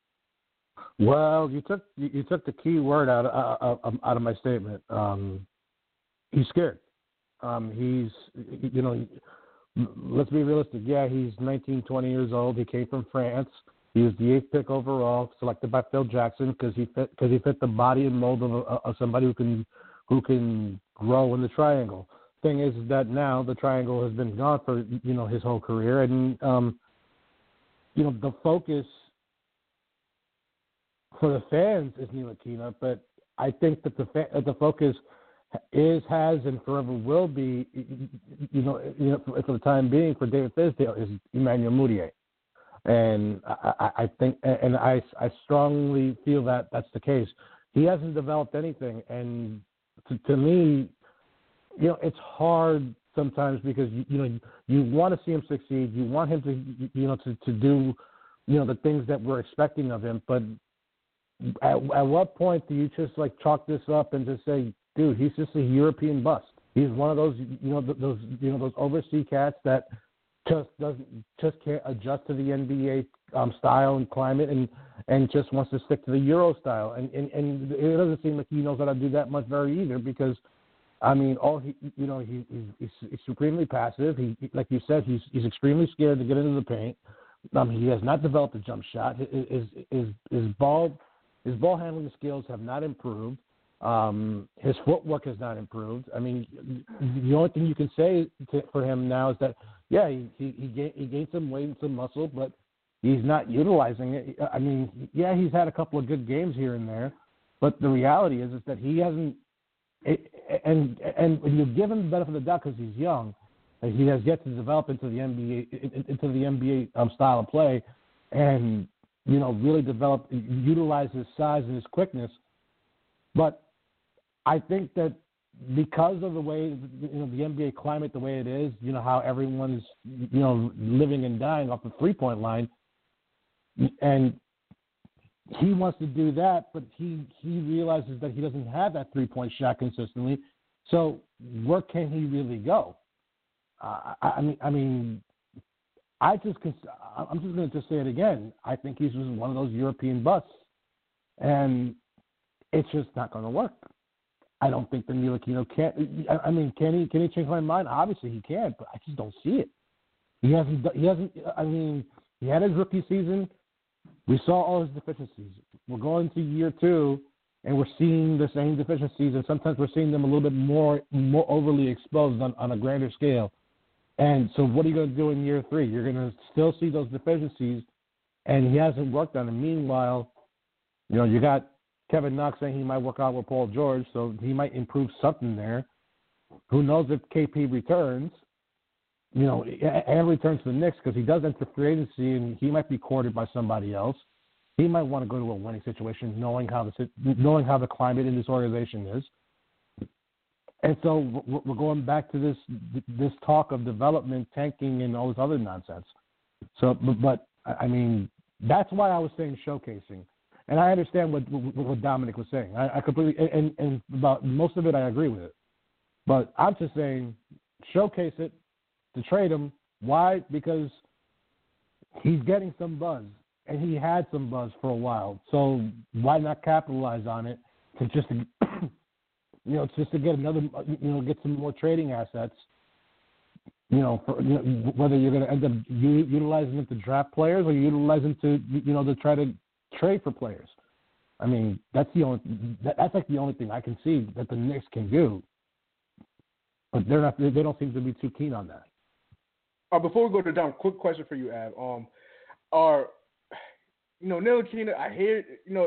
Well, you took you took the key word out of, out of my statement. Um, he's scared. Um, he's you know, let's be realistic. Yeah, he's nineteen, twenty years old. He came from France. He was the eighth pick overall, selected by Phil Jackson because he fit because he fit the body and mold of, of somebody who can who can grow in the triangle. Thing is that now the triangle has been gone for you know his whole career, and um, you know the focus for the fans is Ntilikina, but I think that the fa- the focus is, has, and forever will be, you know, you know for, for the time being, for David Fizdale, is Emmanuel Mudiay. And I, I, I think, and I, I strongly feel that that's the case. He hasn't developed anything, and to, to me, you know, it's hard sometimes because you, you know you want to see him succeed, you want him to, you know, to, to do, you know, the things that we're expecting of him, but At, at what point do you just like chalk this up and just say, dude, he's just a European bust? He's one of those, you know, those, you know, those overseas cats that just doesn't, just can't adjust to the N B A um, style and climate, and, and just wants to stick to the Euro style. And, and and it doesn't seem like he knows how to do that much very either, because, I mean, all he, you know, he, he's, he's supremely passive. He, like you said, he's he's extremely scared to get into the paint. Um, he has not developed a jump shot. His his his ball. His ball handling skills have not improved. Um, his footwork has not improved. I mean, the only thing you can say to, for him now is that, yeah, he he, he, gained, he gained some weight and some muscle, but he's not utilizing it. I mean, yeah, he's had a couple of good games here and there, but the reality is is that he hasn't. And and when you give him the benefit of the doubt because he's young, he has yet to develop into the N B A into the N B A um, style of play, and you know, really develop, utilize his size and his quickness. But I think that because of the way, you know, the N B A climate, the way it is, you know, how everyone's, you know, living and dying off the three-point line, and he wants to do that, but he, he realizes that he doesn't have that three-point shot consistently. So where can he really go? Uh, I, I mean, I mean, I just, I'm just going to just say it again. I think he's just one of those European busts, and it's just not going to work. I don't think the Ntilikina can. I mean, can he? Can he change my mind? Obviously, he can, but I just don't see it. He hasn't. He hasn't. I mean, he had his rookie season. We saw all his deficiencies. We're going to year two, and we're seeing the same deficiencies, and sometimes we're seeing them a little bit more, more overly exposed on, on a grander scale. And so what are you going to do in year three? You're going to still see those deficiencies, and he hasn't worked on them. Meanwhile, you know, you got Kevin Knox saying he might work out with Paul George, so he might improve something there. Who knows if K P returns, you know, and returns to the Knicks, because he does enter free agency, and he might be courted by somebody else. He might want to go to a winning situation, knowing how the knowing how the climate in this organization is. And so we're going back to this this talk of development, tanking, and all this other nonsense. So, but I mean, that's why I was saying showcasing, and I understand what what Dominic was saying. I, I completely and, and about most of it I agree with it. But I'm just saying showcase it to trade him. Why? Because he's getting some buzz, and he had some buzz for a while. So why not capitalize on it to just you know, just to get another, you know, get some more trading assets, you know, for, you know whether you're going to end up u- utilizing them to draft players or utilizing them to, you know, to try to trade for players. I mean, that's the only, that, that's like the only thing I can see that the Knicks can do. But they're not, they don't seem to be too keen on that. Uh, before we go to Dom, quick question for you, Ab. Um, are, you know, Ntilikina, I hear, you know,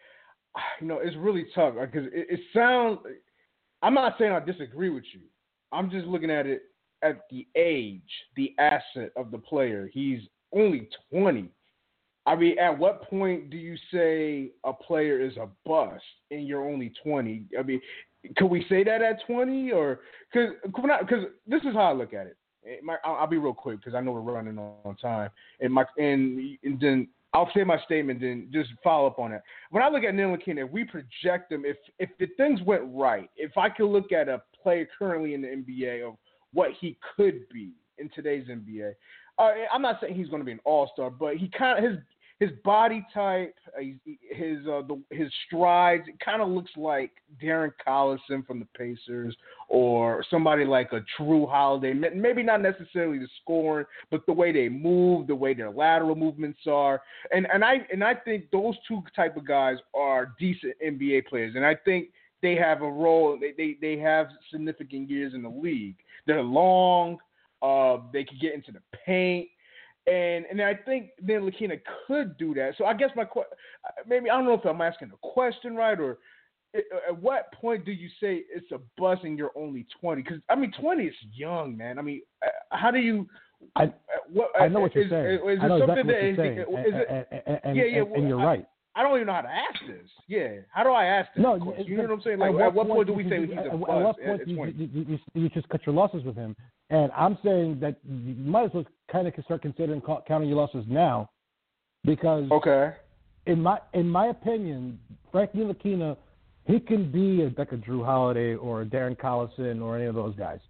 You know, it's really tough because it, it sounds – I'm not saying I disagree with you. I'm just looking at it at the age, the asset of the player. He's only twenty. I mean, at what point do you say a player is a bust and you're only twenty? I mean, could we say that at twenty? Or – because this is how I look at it. it my, I'll, I'll be real quick because I know we're running on time. And, my, and, and then – I'll say my statement, then just follow up on it. When I look at Ntilikina, if we project him, if if the things went right, if I could look at a player currently in the N B A of what he could be in today's N B A, uh, I'm not saying he's going to be an all-star, but he kind of his his body type, uh, his uh, the, his strides, it kind of looks like Darren Collison from the Pacers or somebody like a Drew Holiday. Maybe not necessarily the scoring, but the way they move, the way their lateral movements are, and and I and I think those two type of guys are decent N B A players, and I think they have a role. They they, they have significant years in the league. They're long. Uh, they can get into the paint. And and I think Ntilikina could do that. So I guess my question, maybe I don't know if I'm asking a question right, or at what point do you say it's a bust and you're only twenty? Because I mean, twenty is young, man. I mean, how do you? I what, I know what you're is, saying. Is, is I know something exactly that what you're saying. Is it, and, and, and, yeah, yeah, and, and you're I, right. I don't even know how to ask this. Yeah, how do I ask this? No, you know what I'm saying? Like, at, at what point, point do we say he's a bust? At what point do you, you, you, you just cut your losses with him? And I'm saying that you might as well kind of start considering counting your losses now, because okay, in my in my opinion, Frank Ntilikina, he can be a, like a Drew Holiday or a Darren Collison or any of those guys,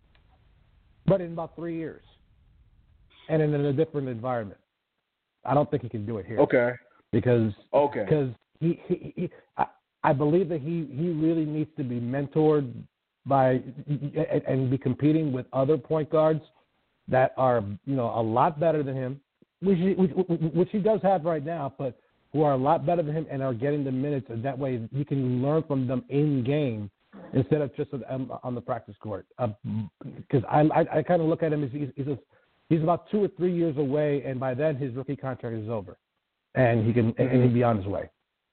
but in about three years, and in a different environment. I don't think he can do it here. Okay. Because okay. Because he, he, he I, I believe that he, he really needs to be mentored by and, and be competing with other point guards that are, you know, a lot better than him, which he, which, which he does have right now, but who are a lot better than him and are getting the minutes, and that way you can learn from them in game instead of just on the practice court. Because uh, I, I, I kind of look at him as he's he's, a, he's about two or three years away, and by then his rookie contract is over. And he can, and he'll be on his way.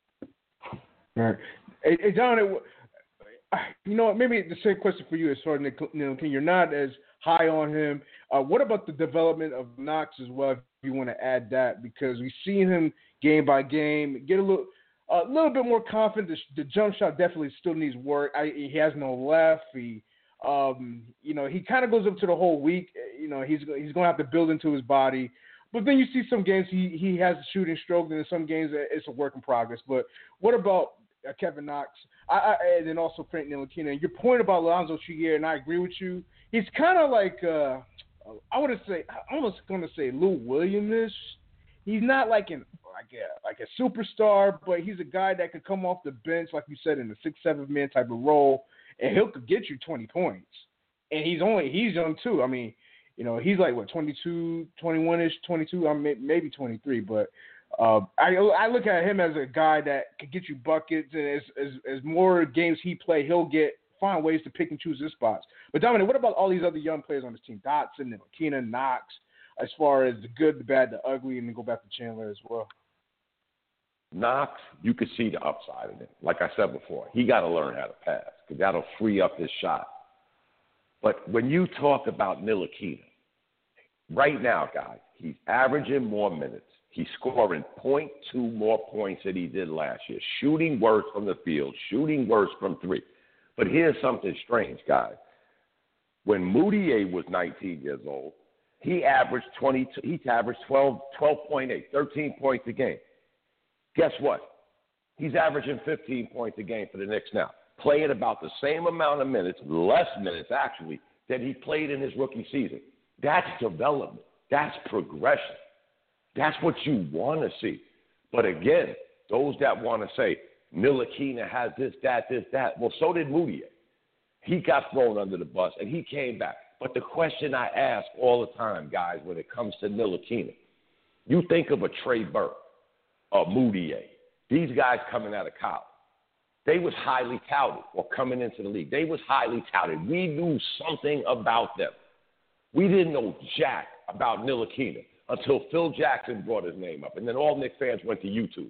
All right. Hey, hey Don, you know what? Maybe the same question for you as far as Ntilikina. You're not as high on him. Uh, what about the development of Knox as well? If you want to add that, because we've seen him game by game get a little, a little bit more confident. The, the jump shot definitely still needs work. I, he has no left. He, um, you know, he kind of goes up to the whole week. You know, he's he's going to have to build into his body. But then you see some games he, he has a shooting stroke, and in some games it's a work in progress. But what about uh, Kevin Knox? I, I, and then also Frank Ntilikina. And your point about Alonzo Trier, and I agree with you. He's kind of like uh, I want to say, I'm almost going to say Lou Williams-ish. He's not like an like a like a superstar, but he's a guy that could come off the bench, like you said, in a six, seven man type of role, and he'll could get you twenty points. And he's only he's young too. I mean. You know, he's like, what, twenty-two, twenty-one-ish, twenty-two, I'm maybe twenty-three. But uh, I I look at him as a guy that can get you buckets. And as, as, as more games he play, he'll get find ways to pick and choose his spots. But, Dominic, what about all these other young players on this team? Dotson, Ntilikina, Knox, as far as the good, the bad, the ugly, and then go back to Chandler as well. Knox, you could see the upside in it. Like I said before, he got to learn how to pass because that'll free up his shot. But when you talk about Ntilikina, right now, guys, he's averaging more minutes. He's scoring point two more points than he did last year. Shooting worse from the field, shooting worse from three. But here's something strange, guys. When Moutier was nineteen years old, he averaged twenty-two. He averaged twelve, twelve point eight, thirteen points a game. Guess what? He's averaging fifteen points a game for the Knicks now, playing about the same amount of minutes, less minutes actually, than he played in his rookie season. That's development. That's progression. That's what you want to see. But again, those that want to say, Ntilikina has this, that, this, that, well, so did Moutier. He got thrown under the bus, and he came back. But the question I ask all the time, guys, when it comes to Ntilikina, you think of a Trey Burke, a Moutier, these guys coming out of college. They was highly touted or coming into the league. They was highly touted. We knew something about them. We didn't know jack about Ntilikina until Phil Jackson brought his name up, and then all Knicks fans went to YouTube.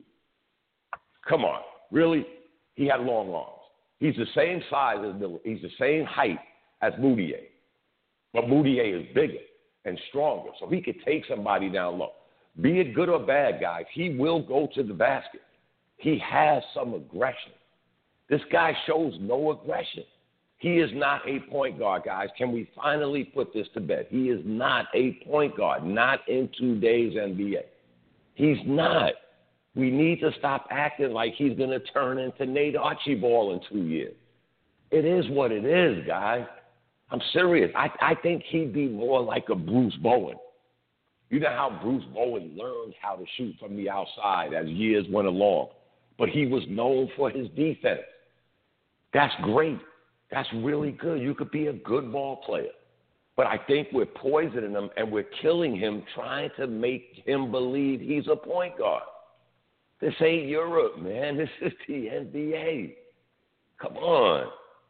Come on. Really? He had long arms. He's the same size as Ntilikina. He's the same height as Moutier. But Moutier is bigger and stronger, so he could take somebody down low. Be it good or bad, guys, he will go to the basket. He has some aggression. This guy shows no aggression. He is not a point guard, guys. Can we finally put this to bed? He is not a point guard, not in today's N B A. He's not. We need to stop acting like he's going to turn into Nate Archibald in two years. It is what it is, guys. I'm serious. I, I think he'd be more like a Bruce Bowen. You know how Bruce Bowen learned how to shoot from the outside as years went along, but he was known for his defense. That's great. That's really good. You could be a good ball player. But I think we're poisoning him and we're killing him trying to make him believe he's a point guard. This ain't Europe, man. This is the N B A. Come on.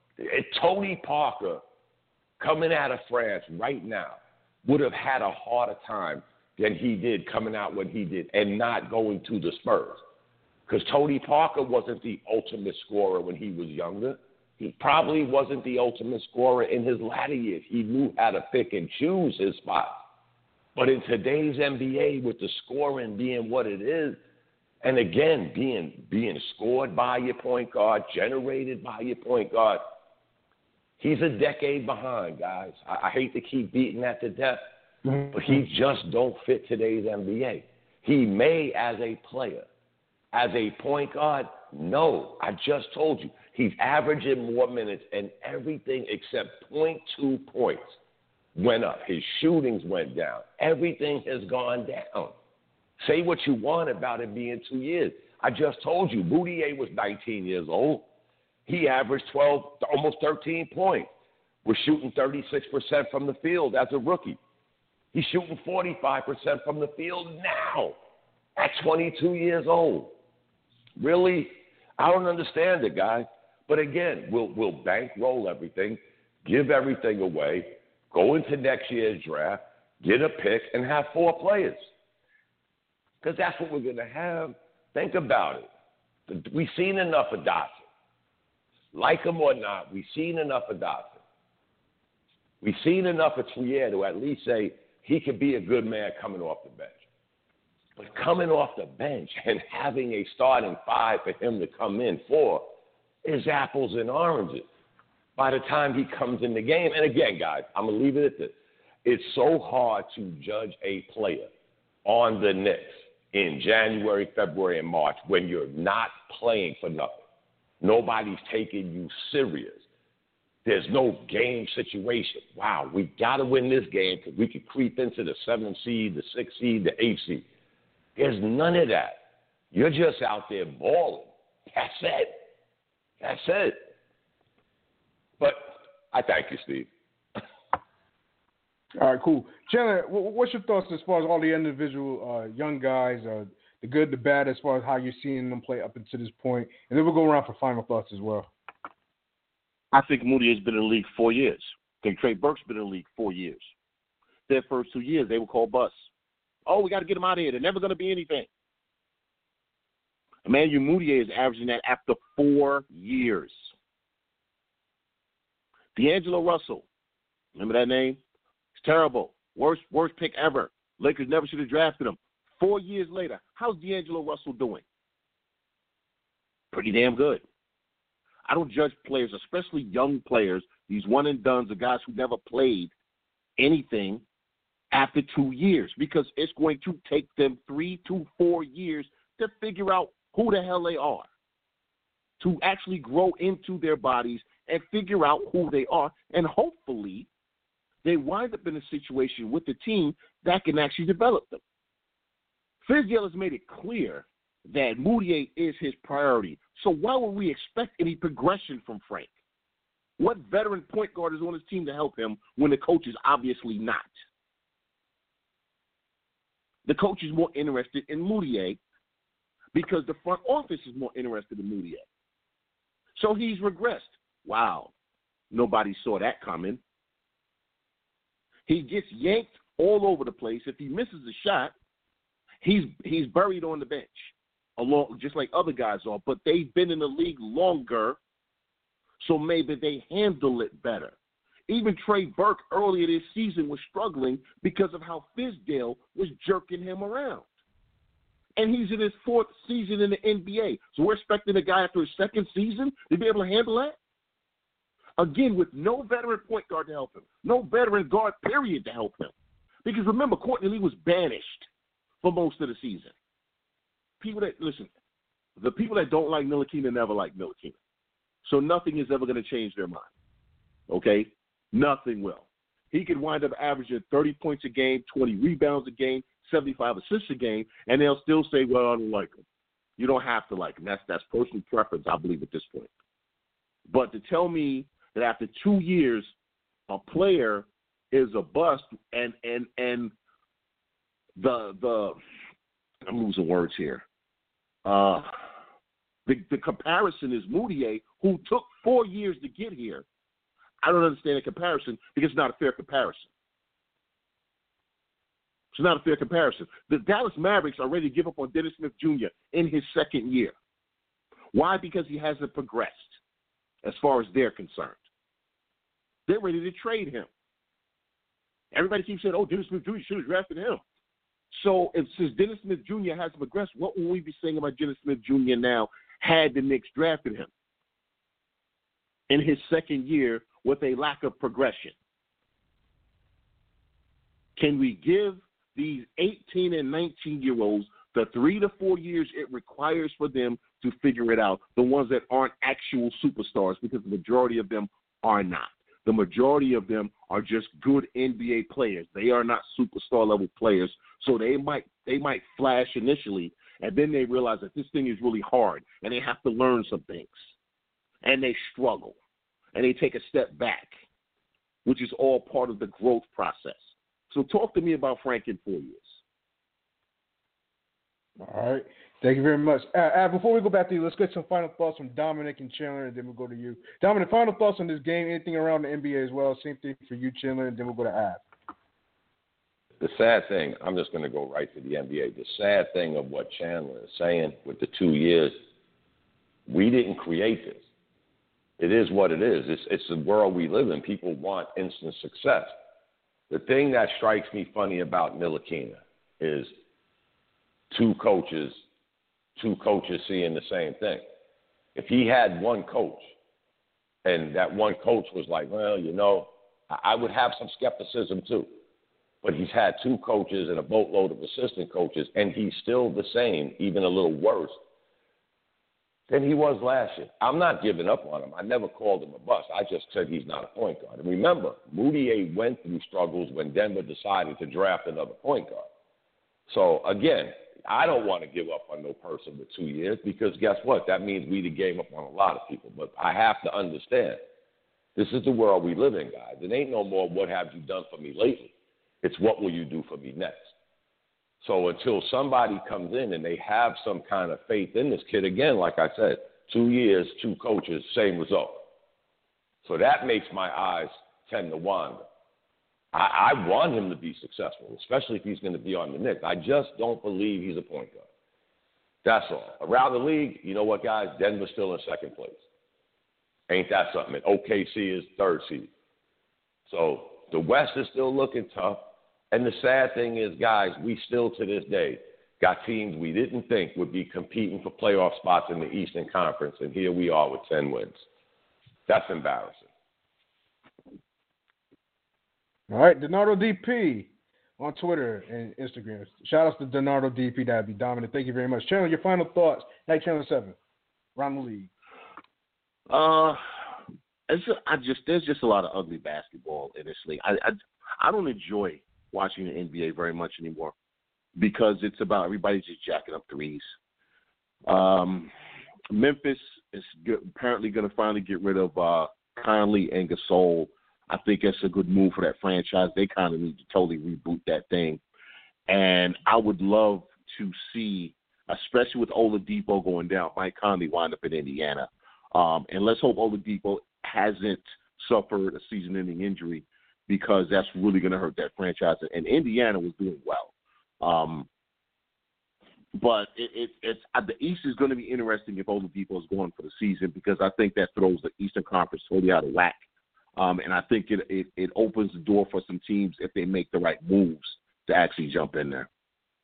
Tony Parker coming out of France right now would have had a harder time than he did coming out when he did and not going to the Spurs. Because Tony Parker wasn't the ultimate scorer when he was younger. He probably wasn't the ultimate scorer in his latter years. He knew how to pick and choose his spots. But in today's N B A, with the scoring being what it is, and again, being being scored by your point guard, generated by your point guard, he's a decade behind, guys. I, I hate to keep beating that to death, but he just don't fit today's N B A. He may as a player. As a point guard, no. I just told you. He's averaging more minutes, and everything except point two points went up. His shootings went down. Everything has gone down. Say what you want about it being two years. I just told you, Moutier was nineteen years old. He averaged twelve, almost thirteen points. We're shooting thirty-six percent from the field as a rookie. He's shooting forty-five percent from the field now at twenty-two years old. Really? I don't understand it, guys. But again, we'll, we'll bankroll everything, give everything away, go into next year's draft, get a pick, and have four players. Because that's what we're going to have. Think about it. We've seen enough of Dotson. Like him or not, we've seen enough of Dotson. We've seen enough of Trier to at least say he could be a good man coming off the bench. But coming off the bench and having a starting five for him to come in for is apples and oranges by the time he comes in the game. And again, guys, I'm going to leave it at this. It's so hard to judge a player on the Knicks in January, February, and March when you're not playing for nothing. Nobody's taking you serious. There's no game situation. Wow, we got to win this game because we could creep into the seventh seed, the sixth seed, the eighth seed. There's none of that. You're just out there balling. That's it. That's it. But I thank you, Steve. All right, cool. Chandler, what's your thoughts as far as all the individual uh, young guys, uh, the good, the bad, as far as how you're seeing them play up until this point? And then we'll go around for final thoughts as well. I think Moutier's been in the league four years. I think Trey Burke's been in the league four years. Their first two years, they were called busts. Oh, we got to get them out of here. They're never going to be anything. Emmanuel Mudiay is averaging that after four years. D'Angelo Russell, remember that name? It's terrible. Worst, worst pick ever. Lakers never should have drafted him. Four years later, how's D'Angelo Russell doing? Pretty damn good. I don't judge players, especially young players, these one-and-dones, the guys who never played anything after two years, because it's going to take them three to four years to figure out who the hell they are, to actually grow into their bodies and figure out who they are, and hopefully they wind up in a situation with the team that can actually develop them. Fizdale has made it clear that Mudiay is his priority. So why would we expect any progression from Frank? What veteran point guard is on his team to help him when the coach is obviously not? The coach is more interested in Mudiay because the front office is more interested in Mudiay. So he's regressed. Wow. Nobody saw that coming. He gets yanked all over the place. If he misses a shot, he's he's buried on the bench, along just like other guys are. But they've been in the league longer, so maybe they handle it better. Even Trey Burke earlier this season was struggling because of how Fizdale was jerking him around. And he's in his fourth season in the N B A. So we're expecting a guy after his second season to be able to handle that? Again, with no veteran point guard to help him. No veteran guard, period, to help him. Because remember, Courtney Lee was banished for most of the season. People that, listen, the people that don't like Ntilikina never like Ntilikina. So nothing is ever going to change their mind. Okay? Nothing will. He could wind up averaging thirty points a game, twenty rebounds a game, seventy-five assists a game, and they'll still say, well, I don't like him. You don't have to like him. That's, that's personal preference, I believe, at this point. But to tell me that after two years, a player is a bust, and and and the the I'm losing words here. Uh, the the comparison is Mudiay, who took four years to get here. I don't understand the comparison because it's not a fair comparison. It's not a fair comparison. The Dallas Mavericks are ready to give up on Dennis Smith Junior in his second year. Why? Because he hasn't progressed as far as they're concerned. They're ready to trade him. Everybody keeps saying, oh, Dennis Smith Junior should have drafted him. So if since Dennis Smith Junior hasn't progressed, what will we be saying about Dennis Smith Junior now had the Knicks drafted him in his second year with a lack of progression? Can we give these eighteen and nineteen-year-olds the three to four years it requires for them to figure it out, the ones that aren't actual superstars, because the majority of them are not. The majority of them are just good N B A players. They are not superstar-level players, so they might they might flash initially, and then they realize that this thing is really hard, and they have to learn some things, and they struggle, and they take a step back, which is all part of the growth process. So talk to me about Frank in four years. All right. Thank you very much. Uh, uh, before we go back to you, let's get some final thoughts from Dominic and Chandler, and then we'll go to you. Dominic, final thoughts on this game, anything around the N B A as well. Same thing for you, Chandler, and then we'll go to Ab. The sad thing, I'm just going to go right to the N B A. The sad thing of what Chandler is saying with the two years, we didn't create this. It is what it is. It's, it's the world we live in. People want instant success. The thing that strikes me funny about Ntilikina is two coaches, two coaches seeing the same thing. If he had one coach and that one coach was like, well, you know, I would have some skepticism too. But he's had two coaches and a boatload of assistant coaches, and he's still the same, even a little worse than he was last year. I'm not giving up on him. I never called him a bust. I just said he's not a point guard. And remember, Mudiay went through struggles when Denver decided to draft another point guard. So, again, I don't want to give up on no person with two years because guess what? That means we gave up on a lot of people. But I have to understand, this is the world we live in, guys. It ain't no more what have you done for me lately. It's what will you do for me next. So until somebody comes in and they have some kind of faith in this kid, again, like I said, two years, two coaches, same result. So that makes my eyes tend to wander. I, I want him to be successful, especially if he's going to be on the Knicks. I just don't believe he's a point guard. That's all. Around the league, you know what, guys? Denver's still in second place. Ain't that something? And O K C is third seed. So the West is still looking tough. And the sad thing is, guys, we still to this day got teams we didn't think would be competing for playoff spots in the Eastern Conference, and here we are with ten wins. That's embarrassing. All right, Donardo D P on Twitter and Instagram. Shout out to Donardo D P. That'd be dominant. Thank you very much. Chandler, your final thoughts. Night Channel seven. Around the league. Uh, it's just, I just there's just a lot of ugly basketball in this league. I, I I don't enjoy watching the N B A very much anymore because it's about everybody just jacking up threes. Um, Memphis is good, apparently going to finally get rid of uh, Conley and Gasol. I think that's a good move for that franchise. They kind of need to totally reboot that thing. And I would love to see, especially with Oladipo going down, Mike Conley wind up in Indiana. Um, and let's hope Oladipo hasn't suffered a season-ending injury because that's really going to hurt that franchise. And Indiana was doing well. Um, but it, it, it's uh, the East is going to be interesting if Oladipo is going for the season because I think that throws the Eastern Conference totally out of whack. Um, and I think it, it, it opens the door for some teams if they make the right moves to actually jump in there.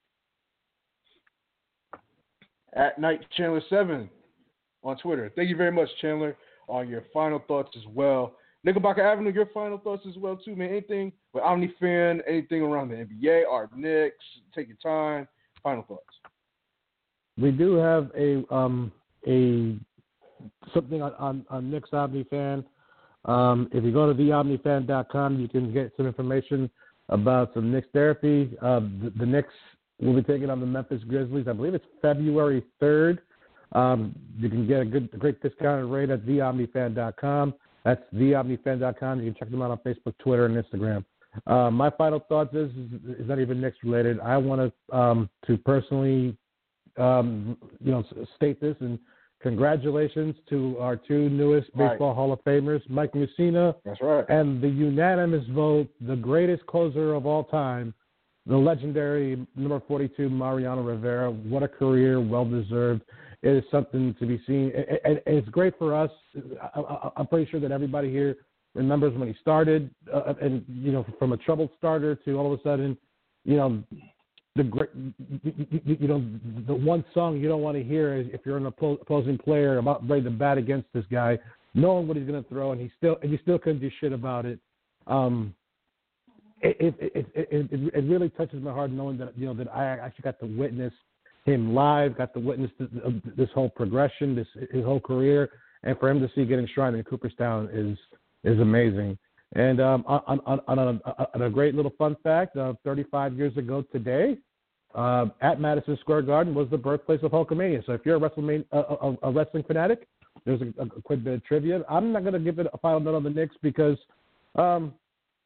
At Night Chandler seven on Twitter. Thank you very much, Chandler, on your final thoughts as well. Knickerbocker Avenue, your final thoughts as well, too, man. Anything with OmniFan, anything around the N B A, our Knicks, take your time. Final thoughts. We do have a um a something on, on, on Knicks OmniFan. Um, if you go to the omnifan dot com, you can get some information about some Knicks therapy. Uh, the, the Knicks will be taking on the Memphis Grizzlies. I believe it's February third. Um, you can get a good, a great discounted rate at the omnifan dot com. That's the omnifan dot com. You can check them out on Facebook, Twitter, and Instagram. Uh, my final thoughts is, is, is not even Knicks related. I want to um, to personally, um, you know, state this and congratulations to our two newest Baseball right. Hall of Famers, Mike Mussina. That's right. And the unanimous vote, the greatest closer of all time, the legendary number forty-two, Mariano Rivera. What a career, well-deserved. It is something to be seen. And it's great for us. I'm pretty sure that everybody here remembers when he started, uh, and, you know, from a troubled starter to all of a sudden, you know, the great, you, you know, the one song you don't want to hear is if you're an opposing player about ready to bat against this guy, knowing what he's going to throw, and he still and you still couldn't do shit about it. Um, it, it, it, it, it, it really touches my heart knowing that, you know, that I actually got to witness him live, got to witness this, this whole progression, this his whole career, and for him to see get enshrined in Cooperstown is is amazing. And um, on, on, on, a, on a great little fun fact, uh, thirty-five years ago today, uh, at Madison Square Garden was the birthplace of Hulkamania. So if you're a wrestling, a, a, a wrestling fanatic, there's a, a quick bit of trivia. I'm not going to give it a final note on the Knicks because um,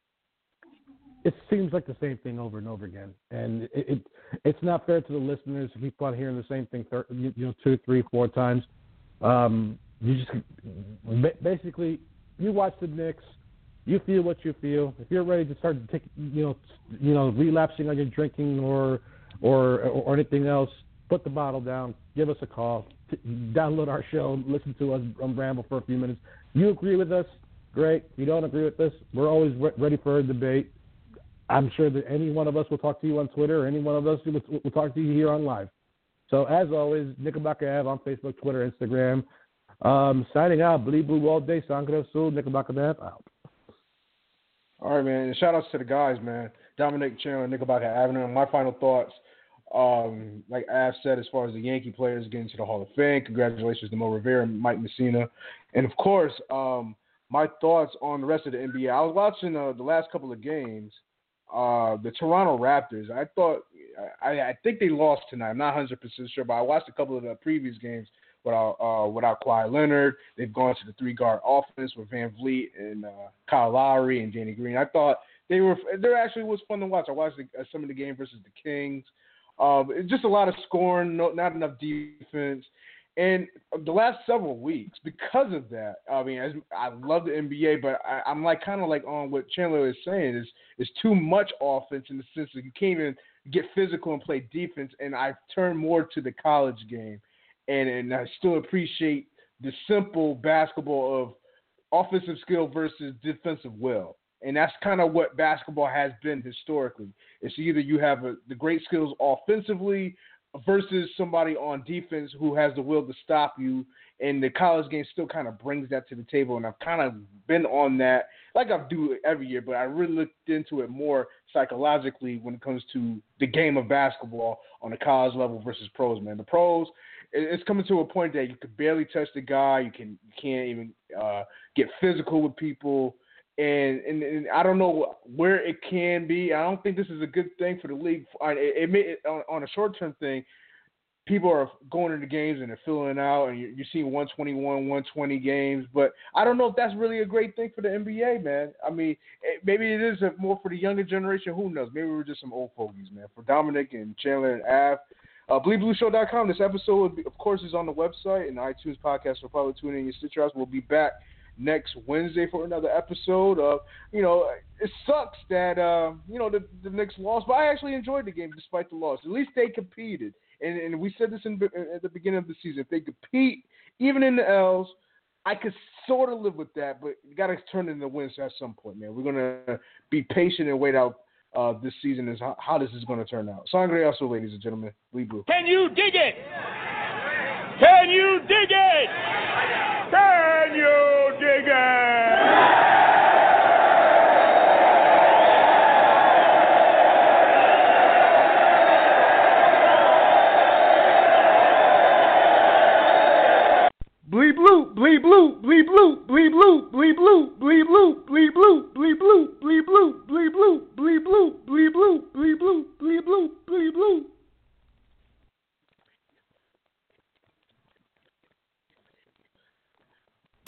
it seems like the same thing over and over again. And it, it it's not fair to the listeners to keep on hearing the same thing, thir- you know, two, three, four times. Um, you just basically, you watch the Knicks, you feel what you feel. If you're ready to start, take, you know, you know, relapsing on your drinking or, or, or anything else, put the bottle down. Give us a call. T- download our show. Listen to us um, ramble for a few minutes. You agree with us? Great. You don't agree with us? We're always re- ready for a debate. I'm sure that any one of us will talk to you on Twitter, or any one of us will, will talk to you here on live. So as always, Knickerbocker Ave on Facebook, Twitter, Instagram. Um, signing out. Bleed Blue all day. Sangre Azul. Knickerbocker Ave out. All right, man. And shout outs to the guys, man. Dominic Chandler, Knickerbocker Avenue. And my final thoughts, um, like Av said, as far as the Yankee players getting to the Hall of Fame, congratulations to Mo Rivera and Mike Mussina. And, of course, um, my thoughts on the rest of the N B A. I was watching uh, the last couple of games. Uh, the Toronto Raptors, I thought, I, I think they lost tonight. I'm not one hundred percent sure, but I watched a couple of the previous games without uh, without Kawhi Leonard. They've gone to the three-guard offense with Van Vliet and uh, Kyle Lowry and Danny Green. I thought they were, there actually was fun to watch. I watched the, uh, some of the game versus the Kings. Um, it's just a lot of scoring, no, not enough defense. And the last several weeks, because of that, I mean, as, I love the N B A, but I, I'm like kind of like on what Chandler is saying is is too much offense in the sense that you can't even get physical and play defense. And I turn more to the college game, and and I still appreciate the simple basketball of offensive skill versus defensive will. And that's kind of what basketball has been historically. It's either you have a, the great skills offensively versus somebody on defense who has the will to stop you and the college game still kind of brings that to the table. And I've kind of been on that, like I do every year, but I really looked into it more psychologically when it comes to the game of basketball on the college level versus pros, man. The pros, it's coming to a point that you could barely touch the guy. You can you can't even uh, get physical with people. And, and and I don't know where it can be. I don't think this is a good thing for the league. It, it, it, on, on a short-term thing, people are going into games and they're filling out, and you're, you're seeing one twenty-one, one twenty games. But I don't know if that's really a great thing for the N B A, man. I mean, it, maybe it is more for the younger generation. Who knows? Maybe we're just some old fogies, man. For Dominic and Chandler and Av, uh, bleed blue show dot com. This episode, of course, is on the website and the iTunes podcast. So probably tune in your Stitcher house. We'll be back next Wednesday for another episode of, you know, it sucks that, uh, you know, the, the Knicks lost, but I actually enjoyed the game despite the loss. At least they competed. And, and we said this in, at the beginning of the season. If they compete, even in the L's, I could sort of live with that, but you got to turn into wins at some point, man. We're going to be patient and wait out uh, this season as how, how this is going to turn out. Sangre also, ladies and gentlemen. Bleed blue. Can you dig it? Can you dig it? Can you dig it? Bleed blue, bleed blue, bleed blue, bleed blue, bleed blue, bleed blue, bleed blue, bleed blue, bleed blue, bleed blue, bleed blue, bleed blue, bleed blue, bleed blue.